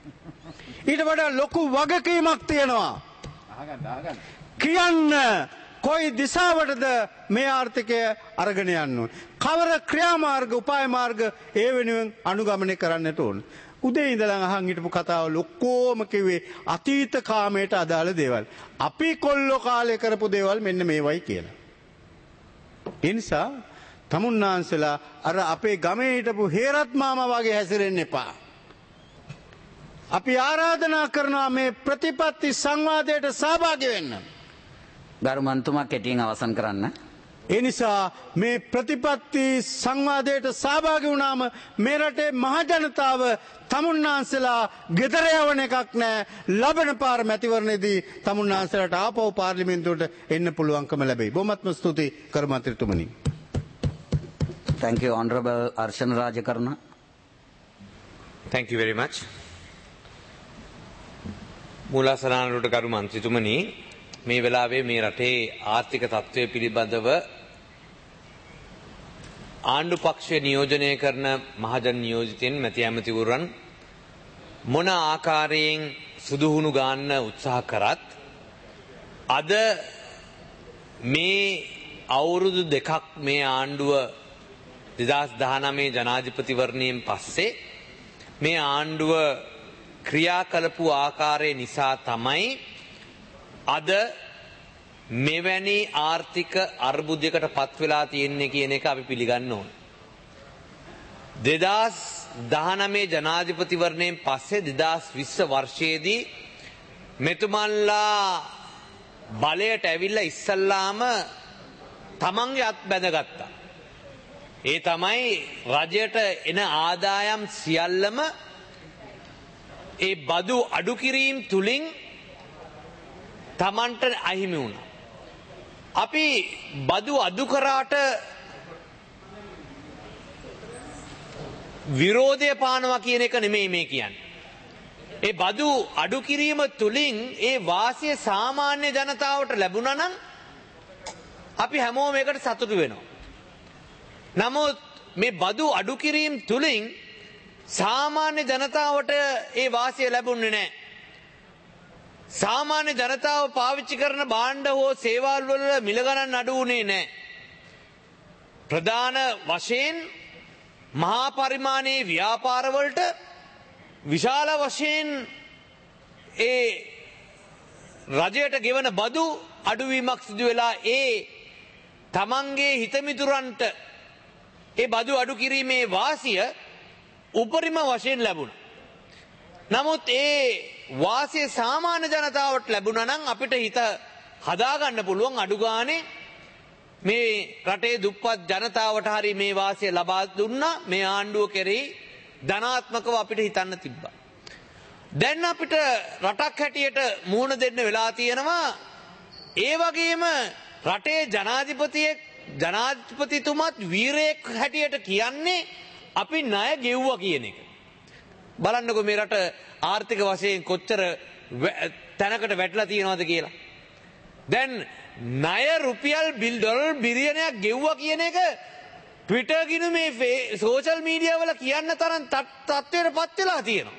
ඊට වඩා ලොකු වගකීමක් තියෙනවා. කියන්න කොයි දිසාවටද මේ ආර්ථිකය අරගෙන යන්න ඕන. කවර ක්‍රියාමාර්ග උපාය මාර්ග ඒ වෙනුවෙන් අනුගමනය කරන්නට ඕන. උදේ ඉඳලා අහන් හිටපු කතාවල ඔක්කොම කිව්වේ අතීත කාමයට අදාළ දේවල්. අපි කොල්ලෝ කාලේ කරපු දේවල් මෙන්න මේවයි කියලා. ඒ නිසා තමුන්නාන්සලා අර අපේ ගමේ හිටපු හේරත් මාමා වගේ හැසිරෙන්න එපා. අපි ආරාධනා කරනවා මේ ප්‍රතිපත්ති සංවාදයට සහභාගී වෙන්න. ගරු මන්තුමා කෙටියෙන් අවසන් කරන්න. ඒ නිසා මේ ප්‍රතිපත්ති සංවාදයට සහභාගී වුණාම මේ රටේ මහජනතාව තමුන්නාන්සලා ගෙදර යවන එකක් නෑ. ලබන පාර මැතිවරණයේදී තමුන්නාන්සලාට ආපහු පාර්ලිමේන්තුවට එන්න පුළුවන්කම ලැබෙයි. බොහොමත්ම ස්තුතියි කරු මන්ත්‍රීතුමනි. Thank you, Honorable Arshana Rajakarna. Thank you very much. මූලාසනානට කරු මන්ත්‍රීතුමනි, මේ වෙලාවේ මේ රටේ ආර්ථික තත්ත්වය පිළිබඳව ආණ්ඩු පක්ෂය නියෝජනය කරන මහජන නියෝජිතයන් මැති ඇමතිවරුන් මොන ආකාරයෙන් සුදුහුණු ගන්න උත්සාහ කරත් අද මේ අවුරුදු දෙකක් මේ ආණ්ඩුව දෙදහස් දහනවය ජනාධිපතිවරණයෙන් පස්සේ මේ ආණ්ඩුව ක්‍රියා කළපු ආකාරය නිසා තමයි අද මෙවැනි ආර්ථික අර්බුදයකට පත් වෙලා තියෙන්නේ කියන එක අපි පිළිගන්න ඕන. දෙදහස් දහනවය ජනාධිපතිවරණයෙන් පස්සේ දෙදහස් විස්ස වර්ෂයේදී මෙතුමන්ලා බලයට ඇවිල්ලා ඉස්සල්ලාම තමන්ගේ අත් බැඳගත්තා. ඒ තමයි රජයට එන ආදායම් සියල්ලම ඒ බදු අඩු කිරීම තුලින් තමන්ට අහිමි වුණා. අපි බදු අඩු කරාට විරෝධය පානවා කියන එක නෙමෙයි මේ කියන්නේ. ඒ බදු අඩු කිරීම තුලින් ඒ වාසිය සාමාන්‍ය ජනතාවට ලැබුණා නම් අපි හැමෝම ඒකට සතුටු වෙනවා. නමුත් මේ බදු අඩු කිරීම තුලින් සාමාන්‍ය ජනතාවට ඒ වාසිය ලැබුණේ නැහැ. සාමාන්‍ය ජනතාව පාවිච්චි කරන භාණ්ඩ හෝ සේවල් වල මිල ගණන් අඩු වුණේ නැහැ. ප්‍රධාන වශයෙන් මහා පරිමාණයේ ව්‍යාපාර වලට විශාල වශයෙන් ඒ රජයට ගෙවන බදු අඩුවීමක් සිදු වෙලා ඒ තමන්ගේ හිතමිතුරන්ට ඒ බදු අඩු කිරීමේ වාසිය උපරිම වශයෙන් ලැබුණා. නමුත් ඒ වාසිය සාමාන්‍ය ජනතාවට ලැබුණා නම් අපිට හිත හදාගන්න පුළුවන් අඩු ගානේ මේ රටේ දුප්පත් ජනතාවට හරි මේ වාසිය ලබා දුන්නා. මේ ආණ්ඩුව කෙරෙහි ධනාත්මකව අපිට හිතන්න තිබ්බා. දැන් අපිට රටක් හැටියට මුහුණ දෙන්න වෙලා තියෙනවා. ඒ වගේම රටේ ජනාධිපතියෙක් ජනාධිපතිතුමත් වීරයෙක් හැටියට කියන්නේ අපි ණය ගෙව්වා කියන එක. බලන්නකො මේ රට ආර්ථික වශයෙන් කොච්චර තැනකට වැටලා තියෙනවද කියලා. දැන් ණය රුපියල් බිල් ඩොලර් බිලියනයක් ගෙව්වා කියන එක ට්විටර් ගිනු මේ සෝෂල් මීඩියා වල කියන්න තරම් තත්ත්වයට පත් වෙලා තියෙනවා.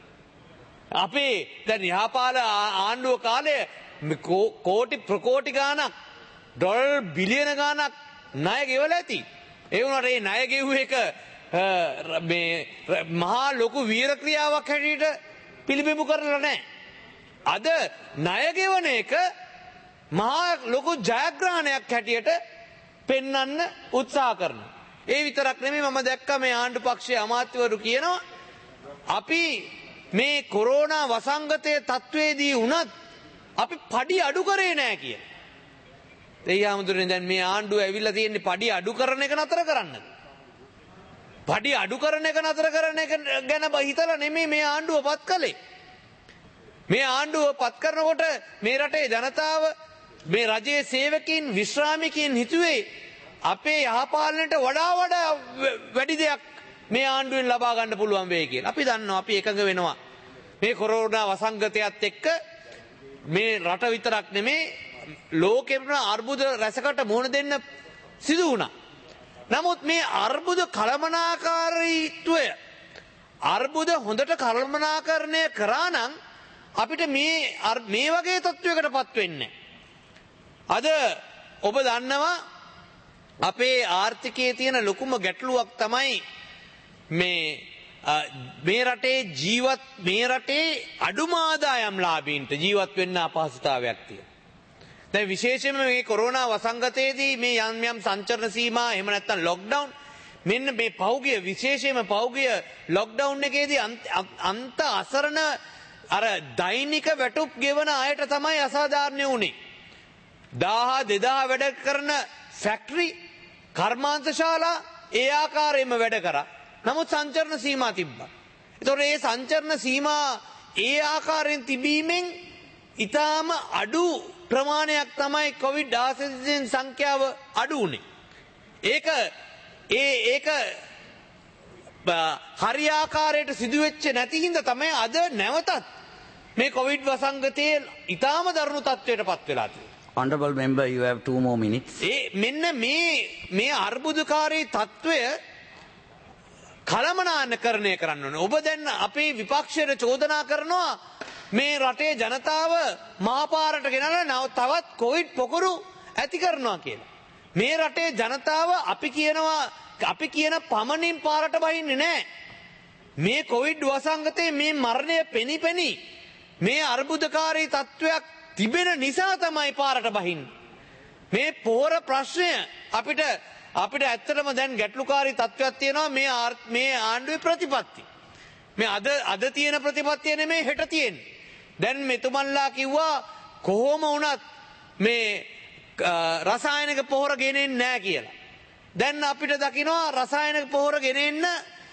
අපේ දැන් යහපාල ආණ්ඩුව කාලේ කෝටි ප්‍රකෝටි ගාණක් ඩොලර් බිලියන ගාණක් ණය ගෙවලා ඇති. ඒ වුණාට මේ ණය ගෙව්ව එක මේ මහා ලොකු වීර ක්‍රියාවක් හැටියට පිළිබිඹු කරලා නැහැ. අද ණය ගෙවන එක මහා ලොකු ජයග්‍රහණයක් හැටියට පෙන්වන්න උත්සාහ කරනවා. ඒ විතරක් නෙමෙයි මම දැක්කා මේ ආණ්ඩු පක්ෂයේ අමාත්‍යවරු කියනවා අපි මේ කොරෝනා වසංගතයේ තත්වයේදී වුණත් අපි පඩි අඩු කරේ නැහැ කියලා. දෙයියාමුදුරනේ දැන් මේ ආණ්ඩුව ඇවිල්ලා තියෙන්නේ පඩි අඩු කරන එක නතර කරන්නද? පඩි අඩු කරන එක නතර කරන එක ගැන හිතලා නෙමෙයි මේ ආණ්ඩුව පත් කළේ. මේ ආණ්ඩුව පත් කරනකොට මේ රටේ ජනතාව මේ රජයේ සේවකීන් විශ්‍රාමිකයින් හිතුවේ අපේ යහපාලනයට වඩා වඩා වැඩි දෙයක් මේ ආණ්ඩුවෙන් ලබා ගන්න පුළුවන් වෙයි කියලා. අපි දන්නවා අපි එකඟ වෙනවා. මේ කොරෝනා වසංගතයත් එක්ක මේ රට විතරක් නෙමෙයි ලෝකෙම අර්බුද රැසකට මුහුණ දෙන්න සිදු වුණා. නමුත් මේ අර්බුද කළමනාකාරීත්වය අර්බුද හොඳට කළමනාකරණය කරා නම් අපිට මේ මේ වගේ තත්වයකට පත් වෙන්නේ. අද ඔබ දන්නවා අපේ ආර්ථිකයේ තියෙන ලොකුම ගැටලුවක් තමයි මේ මේ රටේ ජීවත් මේ රටේ අඩුම ආදායම් ලාභීන්ට ජීවත් වෙන්න අපහසුතාවයක් තියෙනවා. දැන් විශේෂයෙන්ම මේ කොරෝනා වසංගතයේදී මේ යම් යම් සංචරණ සීමා එහෙම නැත්නම් ලොක්ඩවුන් මෙන්න මේ පෞගිය විශේෂයෙන්ම පෞගිය ලොක්ඩවුන් එකේදී අන්ත අසරණ අර දෛනික වැටුප් ගෙවන අයට තමයි අසාධාරණ වුණේ. දාහ දෙදාහ වැඩ කරන ෆැක්ටරි කර්මාන්ත ශාලා ඒ ආකාරයෙන්ම වැඩ කරා. නමුත් සංචරණ සීමා තිබ්බා. ඒතකොට මේ සංචරණ සීමා ඒ ආකාරයෙන් තිබීමෙන් ඊටාම අඩු ප්‍රමාණයක් තමයි කොවිඩ් ආශ්‍රිතයන් සංඛ්‍යාව අඩු වුණේ. ඒක ඒ ඒක හරියාකාරයට සිදුවෙච්ච නැති හින්දා තමයි අද නැවතත් මේ කොවිඩ් වසංගතයේ ඊටාම දරුණු තත්ත්වයට පත් වෙලා තියෙන්නේ. Honorable member, you have two more minutes. ඒ මෙන්න මේ මේ අර්බුදකාරී තත්ත්වය කළමනාකරණය කරන්න ඕනේ. ඔබ දැන් අපේ විපක්ෂයට චෝදනා කරනවා මේ රටේ ජනතාව මහපාරට ගෙනලා නව තවත් කොවිඩ් පොකුරු ඇති කරනවා කියලා. මේ රටේ ජනතාව අපි කියනවා අපි කියන පමණින් පාරට බහින්නේ නැහැ. මේ කොවිඩ් වසංගතයේ මේ මරණය පෙනිපෙනි මේ අර්බුදකාරී තත්ත්වයක් තිබෙන නිසා තමයි පාරට බහින්නේ. මේ පොහොර ප්‍රශ්නය අපිට අපිට ඇත්තටම දැන් ගැටලුකාරී තත්ත්වයක් තියෙනවා මේ මේ ආණ්ඩුවේ ප්‍රතිපත්ති. මේ අද අද තියෙන ප්‍රතිපත්තිය නෙමෙයි හෙට තියෙන්නේ. දැන් මෙතුමන්ලා කිව්වා කොහොම වුණත් මේ රසායනික පොහොර ගෙනෙන්නේ නැහැ කියලා. දැන් අපිට දකිනවා රසායනික පොහොර ගෙනෙන්න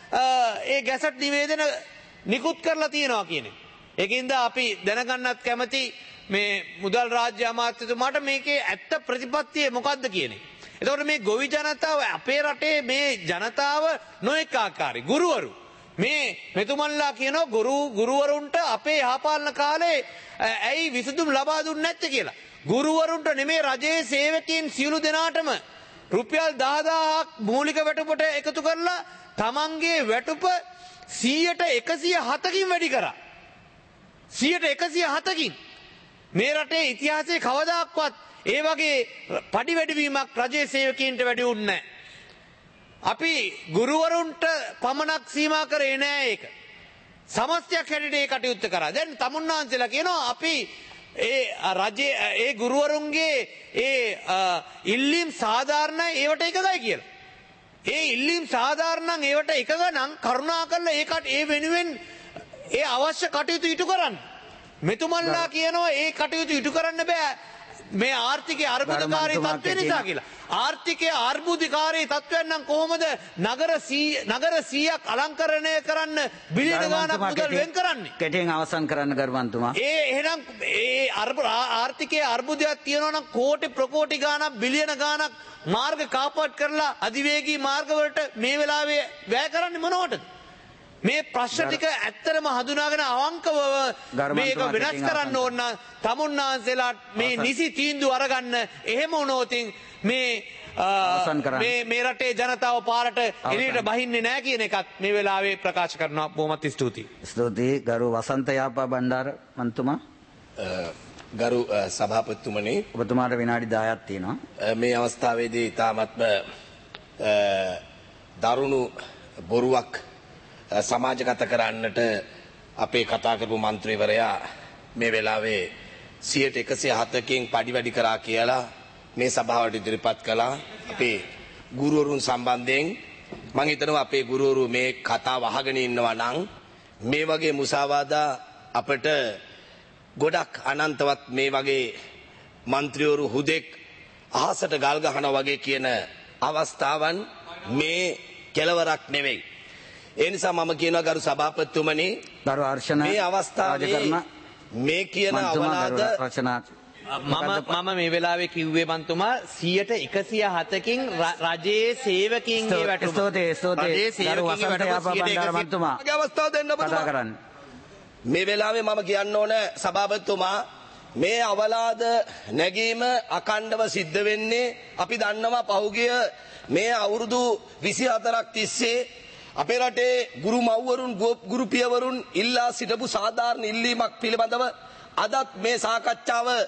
ඒ ගැසට් නිවේදන නිකුත් කරලා තියෙනවා කියන්නේ. ඒකින්ද අපි දැනගන්නත් කැමති මේ මුදල් රාජ්‍ය අමාත්‍යතුමාට මේකේ ඇත්ත ප්‍රතිපත්තිය මොකක්ද කියන්නේ. එතකොට මේ ගොවි ජනතාව අපේ රටේ මේ ජනතාව නොඑක ආකාරයි ගුරුවරු මේ මෙතුමන්ලා කියනවා ගුරු ගුරුවරුන්ට අපේ යහපාලන කාලේ ඇයි විසඳුම් ලබා දුන්නේ නැත්තේ කියලා. ගුරුවරුන්ට නෙමේ රජයේ සේවකයන් සියලු දෙනාටම රුපියල් දහදාහක් මූලික වැටුපට එකතු කරලා තමන්ගේ වැටුප සීයට එකසිය හතකින් වැඩි කරා. සීයට එකසිය හතකින් මේ රටේ ඉතිහාසයේ කවදාක්වත් ඒ වගේ පඩි වැඩිවීමක් රජයේ සේවකීන්ට වැඩි වුණේ නැහැ. අපි ගුරුවරුන්ට පමණක් සීමා කරේ නෑ ඒක. සමස්තයක් හැටියට ඒ කටයුත්ත කරා. දැන් තමුන්නාන්සලා කියනවා අපි ඒ රජයේ ඒ ගුරුවරුන්ගේ ඒ ඉල්ලීම් සාධාරණයි ඒවට එකගයි කියලා. ඒ ඉල්ලීම් සාධාරණ නම් ඒවට එකග නම් කරුණාකරලා ඒකට ඒ වෙනුවෙන් ඒ අවශ්‍ය කටයුතු ඉටු කරන්න. මෙතුමන්ලා කියනවා ඒ කටයුතු ඉටු කරන්න බෑ මේ ආර්ථිකයේ අර්බුදකාරී තත්ත්වය නිසා කියලා. ආර්ථිකයේ අර්බුදකාරී තත්ත්වයන් නම් කොහොමද නගර නගර සීයක් අලංකරණය කරන්න බිලියන ගාණක් මුදල් වෙන් කරන්නේ? කෙටියෙන් අවසන් කරන්න ගරුවන්තුමා. ඒ එහෙනම් ඒ ආර්ථිකයේ අර්බුදයක් තියෙනවා නම් කෝටි ප්‍රකෝටි ගාණක් බිලියන ගාණක් මාර්ග කාපට් කරලා අධිවේගී මාර්ග වලට මේ වෙලාවේ වැය කරන්නේ මොනවටද? මේ ප්‍රශ්න ටික ඇත්තටම හඳුනාගෙන අවංකව මේක වෙනස් කරන්න ඕන නම් තමුන්නාන්සේලා මේ නිසි තීන්දුව අරගන්න. එහෙම වුණොත් මේ මේ මේ රටේ ජනතාව පාරට එළියට බහින්නේ නැහැ කියන එකත් මේ වෙලාවේ ප්‍රකාශ කරනවා. බොහොමත් ස්තුතියි. ස්තුතියි ගරු වසන්ත යාපා බණ්ඩාර මන්තුමා. ගරු සභාපතිතුමනි, ඔබතුමාට විනාඩි දහයක් තියෙනවා. මේ අවස්ථාවේදී ඉතාමත්ම දරුණු බොරුවක් සමාජගත කරන්නට අපේ කතා කරපු මන්ත්‍රීවරයා මේ වෙලාවේ සියයට එකසිය හතකින් පඩි වැඩි කරා කියලා මේ සභාවට ඉදිරිපත් කළා. අපේ ගුරුවරුන් සම්බන්ධයෙන් මම හිතනවා අපේ ගුරුවරු මේ කතාව අහගෙන ඉන්නවා නම් මේ වගේ මුසාවාදා අපට ගොඩක් අනන්තවත් මේ වගේ මන්ත්‍රීවරු හුදෙක් අහසට ගල් ගහනවා වගේ කියන අවස්ථාවන් මේ කෙලවරක් නෙවෙයි. ඒ නිසා මම කියනවා ගරු සභාපතිතුමනි, ගරු අර්ශන මේ අවස්ථාවේ මේ කියන අවලාද මම මම මේ වෙලාවේ කිව්වේ මන්තුමා සියයට එකසිය හතකින් රජයේ සේවකීන්ගේ වැටුප. ස්තුතියි ස්තුතියි ගරු වසන්ත යාපා බණ්ඩාර මන්තුමා. මගේ අවස්ථාව දෙන්න කතා කරන්න. මේ වෙලාවේ මම කියන්න ඕන සභාපතිතුමා, මේ අවලාද නැගීම අකණ්ඩව සිද්ධ වෙන්නේ අපි දන්නවා පහුගිය මේ අවුරුදු විසිහතරක් තිස්සේ අපේ රටේ ගුරු මව්වරුන් ගුරු පියවරුන් ඉල්ලා සිටපු සාධාරණ ඉල්ලීමක් පිළිබඳව අදත් මේ සාකච්ඡාව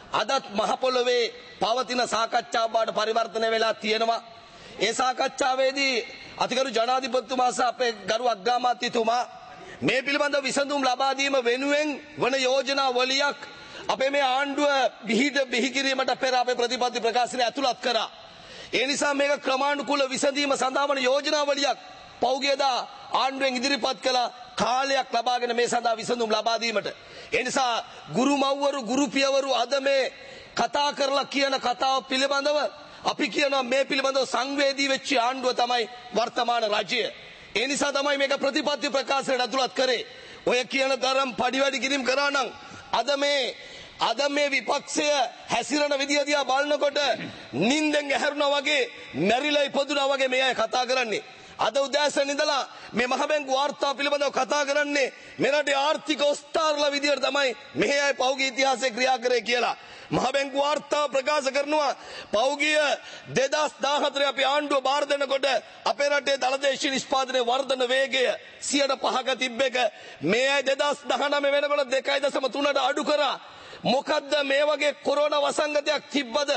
අදත් මහ පොළොවේ පවතින සාකච්ඡා බවට පරිවර්තනය වෙලා තියෙනවා. ඒ සාකච්ඡාවේදී අතිගරු ජනාධිපතිතුමා සහ අපේ ගරු අග්‍රාමාත්‍යතුමා මේ පිළිබඳව විසඳුම් ලබා දීම වෙනුවෙන් වන යෝජනා වලියක් අපේ මේ ආණ්ඩුව විහිද බිහි කිරීමට පෙර අපේ ප්‍රතිපත්ති ප්‍රකාශනය ඇතුළත් කරා. ඒ නිසා මේක ක්‍රමානුකූල විසඳීම සඳහා වන යෝජනාවලියක් පෞගේදා ආණ්ඩුවෙන් ඉදිරිපත් කළ කාලයක් ලබාගෙන මේ සඳහා විසඳුම් ලබා දීමට. ඒ නිසා ගුරු මව්වරු ගුරු පියවරු අද මේ කතා කරලා කියන කතාව පිළිබඳව අපි කියනවා මේ පිළිබඳව සංවේදී වෙච්ච ආණ්ඩුව තමයි වර්තමාන රජය. ඒ නිසා තමයි මේක ප්‍රතිපත්ති ප්‍රකාශනයට ඇතුළත් කරේ. ඔය කියන තරම් පඩි වැඩි කිරීම කරා නම් අද මේ අද මේ විපක්ෂය හැසිරෙන විදිය දිහා බලනකොට නිින්දෙන් ඇහැරුණා වගේ මැරිලා ඉපදුනා වගේ මේ අය කතා කරන්නේ. අද උදෑසන ඉඳලා මේ මහ බැංකු වාර්තාව පිළිබඳව කතා කරන්නේ මේ රටේ ආර්ථික ඔස්තාරලා විදියට තමයි මෙහි අය පෞගී ඉතිහාසයේ ක්‍රියා කරේ කියලා. මහ බැංකු වාර්තාව ප්‍රකාශ කරනවා පෞගිය දෙදහස් දාහතර අපි ආණ්ඩුව බාර දෙනකොට අපේ රටේ දළදේශීය නිෂ්පාදනයේ වර්ධන වේගය සියයට පහක තිබ්බ එක මේ අය දෙදහස් දහනවය වෙනකොට දෙකයි දශම තුනට අඩු කරා. මොකද්ද මේ වගේ කොරෝනා වසංගතයක් තිබ්බද?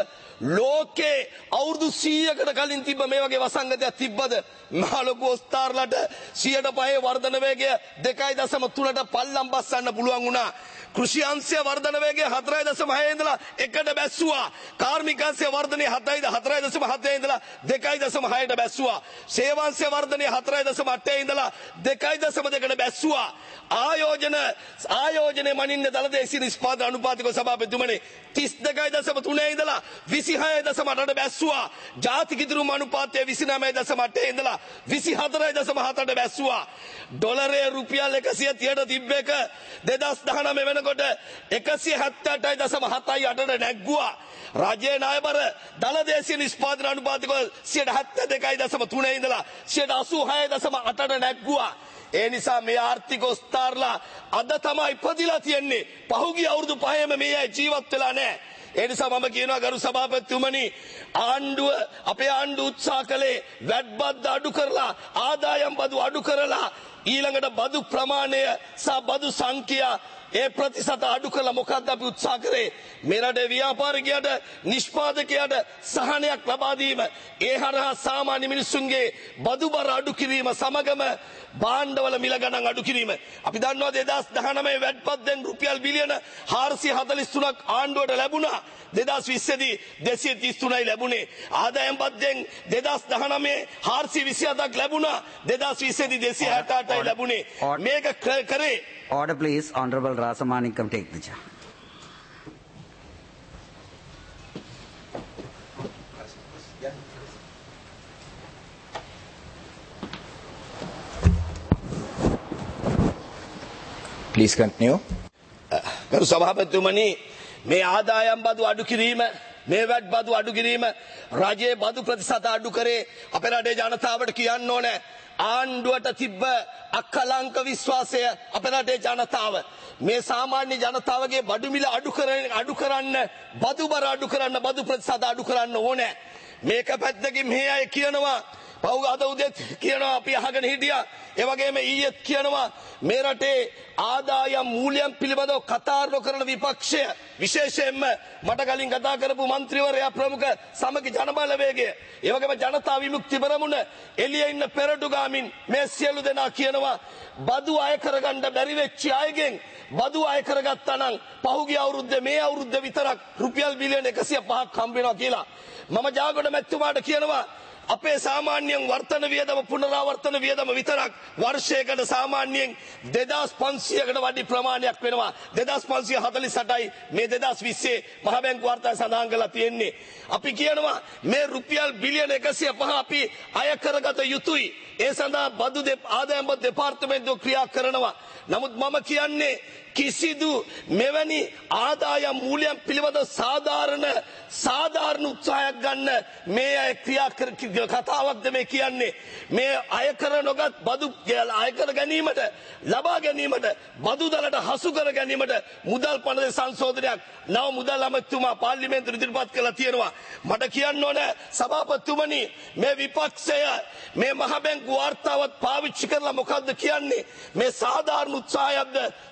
ලෝකේ අවුරුදු සීයකට කලින් තිබ්බ මේ වගේ වසංගතයක් තිබ්බද? මහ ලොකු ඔස්තාර්ලට සියයට පහේ වර්ධන වේගය දෙකයි දශම තුනට පල්ලම් බස්සන්න පුළුවන් වුණා. කෘෂි අංශය වර්ධන වේගය හතරයි දශම හය ඉඳලා එකට බැස්සුවා. කාර්මික අංශය වර්ධනය හතරයි දශම හතේ ඉඳලා දෙකයි දශම හයට බැස්සුවා. සේවාංශය වර්ධනය හතරයි දශම අටේ ඉඳලා දෙකයි දශම දෙකට බැස්සුවා. ආයෝජන ආයෝජනයේ මනින්න දළදේශීය නිෂ්පාදන අනුපාතික සභාපතිතුමනි තිස් දෙකයි දශම තුනේ ඉඳලා විසිහය දශම අටට බැස්සුවා. ජාතික ඉදිරිම අනුපාතය විසිනවය දශම අටේ ඉඳලා විසිහතරයි දශම හතට බැස්සුවා. ඩොලරයේ රුපියල් එකසිය තිහට තිබ්බ එක දෙදහස් දහනවය වෙනකොට එකසිය හැත්තෑ අටයි දශම හතයි අටට නැග්ගුවා. රජයේ ණයබර දළදේශීය නිෂ්පාදන අනුපාතික සියයට හැත්තෑ දෙකයි දශම තුනේ ඉඳලා සියයට අසූ හය දශම අටට නැග්ගුවා. ඒ නිසා මේ ආර්ථික ඔස්තාර්ලා අද තමයි ඉපදිලා තියෙන්නේ. පහුගිය අවුරුදු පහේම මේ අය ජීවත් වෙලා නැහැ. ඒ නිසා මම කියනවා ගරු සභාපතිතුමනි ආණ්ඩුව අපේ ආණ්ඩුව උත්සාහ කළේ වැට් බද්ද අඩු කරලා ආදායම් බදු අඩු කරලා ඊළඟට බදු ප්‍රමාණය සහ බදු සංඛ්‍යා ඒ ප්‍රතිශත අඩු කළා. මොකද්ද අපි උත්සාහ කරේ? මේ රටේ ව්‍යාපාරිකයාට නිෂ්පාදකයාට සහනයක් ලබා දීම, ඒ හරහා සාමාන්‍ය මිනිසුන්ගේ බදු බර අඩු කිරීම සමගම භාණ්ඩවල මිල ගණන් අඩු කිරීම. අපි දන්නවා දෙදහස් දහනවය වැට්පත්ෙන් රුපියල් බිලියන හාරසිය හතළිස් තුනක් ආණ්ඩුවට ලැබුණා. දෙදහස් විස්සේදී දෙසිය තිස් තුනයි ලැබුණේ. ආදායම් පද්දෙන් දෙදහස් දහනවය හාරසිය විසි හතක් ලැබුණා. දෙදහස් විස්සේදී දෙසිය හැට අටයි ලැබුණේ. මේක කරේ. Order please. Honorable Rasamanikam take the chair. Please continue. ගරු සභාපතිතුමනි මේ ආදායම් බදු අඩු කිරීම මේ වැට් බදු අඩු කිරීම රජයේ බදු ප්‍රතිශත අඩු කරේ අපේ රටේ ජනතාවට කියන්න ඕනේ ආණ්ඩුවට තිබ්බ අකලංක විශ්වාසය අපේ රටේ ජනතාව මේ සාමාන්‍ය ජනතාවගේ බඩු මිල අඩු කරන්න අඩු කරන්න බදු බර අඩු කරන්න බදු ප්‍රතිශත අඩු කරන්න ඕනේ. මේක පැත්තකින් මේ අය කියනවා පහුග අද උදේත් කියනවා අපි අහගෙන හිටියා. ඒ වගේම ඊයේත් කියනවා මේ රටේ ආදායම් මූල්‍යයන් පිළිබඳව කතා නොකරන විපක්ෂය විශේෂයෙන්ම මට කලින් කතා කරපු മന്ത്രിවරයා ප්‍රමුඛ සමගි ජනබල වේගය ඒ වගේම ජනතා විමුක්ති පෙරමුණ එළියේ ඉන්න පෙරටුගාමින් මේ සියලු දෙනා කියනවා බදු අය කරගන්න බැරි වෙච්ච අයගෙන් බදු අය කරගත්තා නම් පහුගිය අවුරුද්දේ මේ අවුරුද්දේ විතරක් රුපියල් බිලියන එකසිය පහක් හම්බ වෙනවා කියලා. මම ජාගොඩ මැතිතුමාට කියනවා අපේ සාමාන්‍යයෙන් වර්තන වියදම පුනරාවර්තන වියදම විතරක් වර්ෂයකට සාමාන්‍යයෙන් දෙදහස් පන්සියයකට වැඩි ප්‍රමාණයක් වෙනවා. දෙදහස් පන්සිය හතළිස් අටයි මේ දෙදහස් විස්සේ මහ බැංකු වාර්තාවේ සඳහන් කරලා තියෙන්නේ. අපි කියනවා මේ රුපියල් බිලියන එකසිය පහ අපි අය කරගත යුතුයි. ඒ සඳහා බදු ආදායම් බදු දෙපාර්තමේන්තුව ක්‍රියා කරනවා. නමුත් මම කියන්නේ කිසිදු මෙවැනි ආදායම් මූල්‍යයන් පිළිබඳ සාධාරණ සාධාරණ උත්සාහයක් ගන්න මේ අය ක්‍රියා කර කතාවක්ද මේ කියන්නේ. මේ අය කර නොගත් බදු අය කර ගැනීමට ලබා ගැනීමට බදු දලට හසු කර ගැනීමට මුදල් පනත සංශෝධනයක් නව මුදල් අමාත්‍යතුමා පාර්ලිමේන්තුවට ඉදිරිපත් කළා තියෙනවා. මට කියන්න ඕන සභාපතිතුමනි මේ විපක්ෂය මේ මහ බැංකු වාර්තාවත් පාවිච්චි කරලා මොකද්ද කියන්නේ? මේ සාධාරණ උත්සාහයක්ද සාධාරණ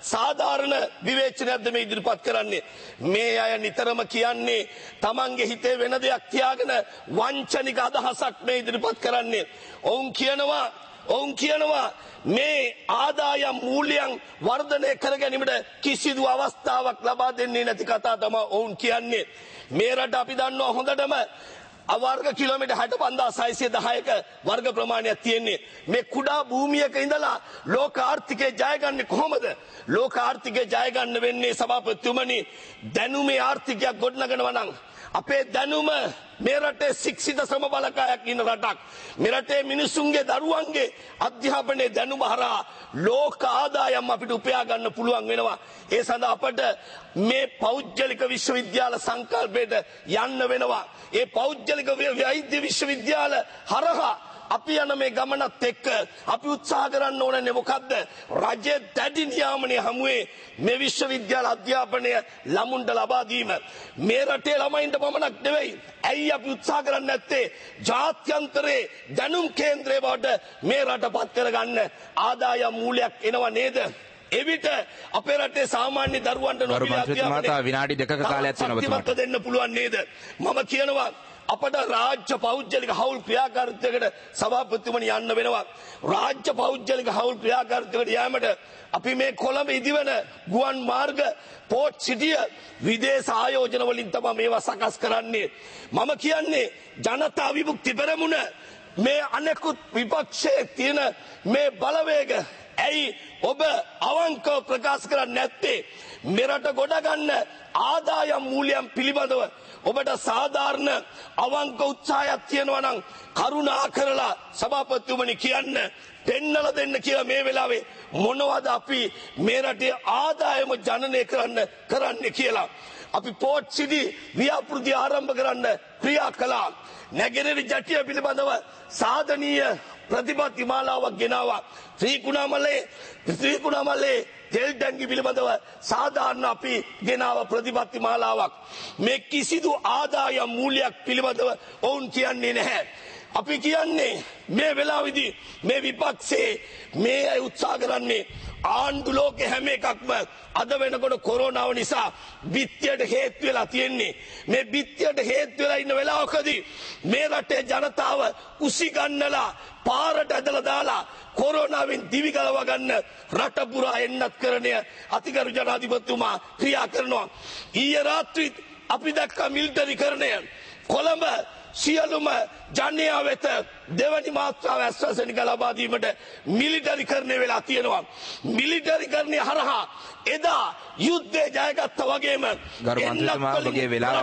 සාධාරණ විවේචනයක්ද මේ ඉදිරිපත් කරන්නේ. මේ අය නිතරම කියන්නේ තමන්ගේ හිතේ වෙන දෙයක් තියාගෙන වංචනික අදහසක් මේ ඉදිරිපත් කරන්නේ. ඔවුන් කියනවා ඔවුන් කියනවා මේ ආදායම් මූල්‍යයන් වර්ධනය කර ගැනීමට කිසිදු අවස්ථාවක් ලබා දෙන්නේ නැති කතා තමයි ඔවුන් කියන්නේ. මේ රට අපි දන්නවා හොඳටම අවර්ග කිලෝමීටර් හැට පන්දාස් හයසිය දහයක වර්ග ප්‍රමාණයක් තියෙන්නේ. මේ කුඩා භූමියක ඉඳලා ලෝක ආර්ථිකය ජය ගන්න කොහොමද? ලෝක ආර්ථිකය ජය ගන්න වෙන්නේ සභාපතිතුමනි දැනුමේ ආර්ථිකයක් ගොඩනගනවා නම් අපේ දැනුම මේ රටේ ශික්ෂිත ශ්‍රම බලකායක් ඉන්න රටක්. මේ රටේ මිනිසුන්ගේ දරුවන්ගේ අධ්‍යාපනයේ දැනුම හරහා ලෝක ආදායම් අපිට උපයා ගන්න පුළුවන් වෙනවා. ඒ සඳහා අපට මේ පෞද්ගලික විශ්වවිද්‍යාල සංකල්පයට යන්න වෙනවා. ඒ පෞද්ගලික වෛද්‍ය විශ්වවිද්‍යාල හරහා අපි යන මේ ගමනත් එක්ක අපි උත්සාහ කරන්න ඕනේ මොකද්ද? රජයේ දැඩි නියාමනයේ හමුවේ මේ විශ්වවිද්‍යාල අධ්‍යාපනය ළමුන්ට ලබා දීම. මේ රටේ ළමයින්ට පමණක් නෙවෙයි. ඇයි අපි උත්සාහ කරන්නේ නැත්තේ? ජාත්‍යන්තරේ දැනුම් කේන්ද්‍රය බවට මේ රටපත් කරගන්න ආදායම් මූලයක් එනවා නේද? එවිට අපේ රටේ සාමාන්‍ය දරුවන්ට නොමිලේ අධ්‍යාපනය විනාඩි දෙකක කාලයක් තියෙනවා දෙන්න පුළුවන් නේද? මම කියනවා අපට රාජ්‍ය පෞද්ගලික හවුල් ක්‍රියාකාරීත්වයකට සභාපතිතුමනි යන්න වෙනවා. රාජ්‍ය පෞද්ගලික හවුල් ක්‍රියාකාරීත්වයකට යාමට අපි මේ කොළඹ ඉදිවන ගුවන් මාර්ග පෝට් සිටිය විදේශ ආයෝජන වලින් තමයි මේවා සකස් කරන්නේ. මම කියන්නේ ජනතා විමුක්ති පෙරමුණ මේ අනෙකුත් විපක්ෂයේ තියෙන මේ බලවේග ඇයි ඔබ අවංකව ප්‍රකාශ කරන්නේ නැත්තේ? මෙරට ගොඩ ගන්න ආදායම් මූල්‍යයන් පිළිබඳව ඔබට සාධාරණ අවංක උත්සාහයක් තියෙනවා නම් කරුණා කරලා සභාපතිතුමනි කියන්න පෙන්නලා දෙන්න කියලා මේ වෙලාවේ මොනවද අපි මේ රටේ ආදායම ජනනය කරන්න කරන්නේ කියලා. අපි පෝට් සිටි ව්‍යාපෘති ආරම්භ කරන්න ක්‍රියා කළා. නැගෙනහිර ජටිය පිළිබඳව සාධනීය ප්‍රතිපත්ති මාලාවක් ගෙනාවා. ත්‍රිකුණාමලේ ත්‍රිකුණාමලේ තෙල් ටැංකි පිළිබඳව සාධාරණ අපි ගෙනාව ප්‍රතිපත්ති මාලාවක්. මේ කිසිදු ආදායම් මූල්‍යයක් පිළිබඳව ඔවුන් කියන්නේ නැහැ. අපි කියන්නේ මේ වෙලාවේදී මේ විපක්ෂයේ මේ අය උත්සාහ කරන්නේ ආණ්ඩු ලෝකේ හැම එකක්ම අද වෙනකොට කොරෝනාව නිසා බිත්තියට හේතු වෙලා තියෙන්නේ. මේ බිත්තියට හේතු වෙලා ඉන්න වෙලාවකදී මේ රටේ ජනතාව උසි ගන්නලා පාරට ඇදලා දාලා කොරෝනාවෙන් දිවි ගලව ගන්න රට පුරා එන්නත් කරණය අතිගරු ජනාධිපතිතුමා ක්‍රියා කරනවා. ඊයේ රාත්‍රියේ අපි දැක්ක මිලිටරි කරණය කොළඹ සියලුම ජනයා වෙත දෙවනි මාත්‍රාව ඇස්වසනික ලබා දීමට මිලිටරි කරණය වෙලා තියෙනවා. මිලිටරි කරණය හරහා එදා යුද්ධය ජයගත්තා වගේම ගරු මන්ත්‍රීතුමා ඔබගේ වෙලාව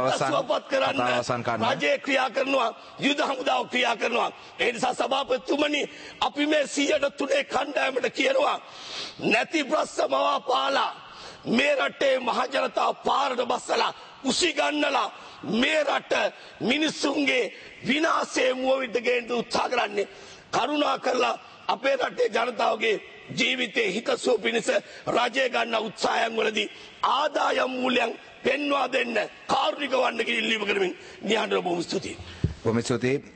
අවසන් කරන්න රජය ක්‍රියා කරනවා, යුද හමුදාව ක්‍රියා කරනවා. ඒ නිසා සභාපතිතුමනි අපි මේ සියයට තුනේ කණ්ඩායමට කියනවා නැති ප්‍රශ්නමවා පාලා මේ රටේ මහ ජනතාව පාරට බස්සලා උසි ගන්නලා මේ රට මිනිසුන්ගේ විනාශයේ මුවවිට ගේන්න උත්සාහ කරන්නේ. කරුණා කරලා අපේ රටේ ජනතාවගේ ජීවිතේ හිතසුව පිණිස රජය ගන්න උත්සාහයන් වලදී ආදායම් මූල්‍යයන් පෙන්වා දෙන්න කාරුණික වන්න කියලා ඉල්ලීම කරමින් නිහඬව බොහොම ස්තුතියි. බොහොම ස්තුතියි.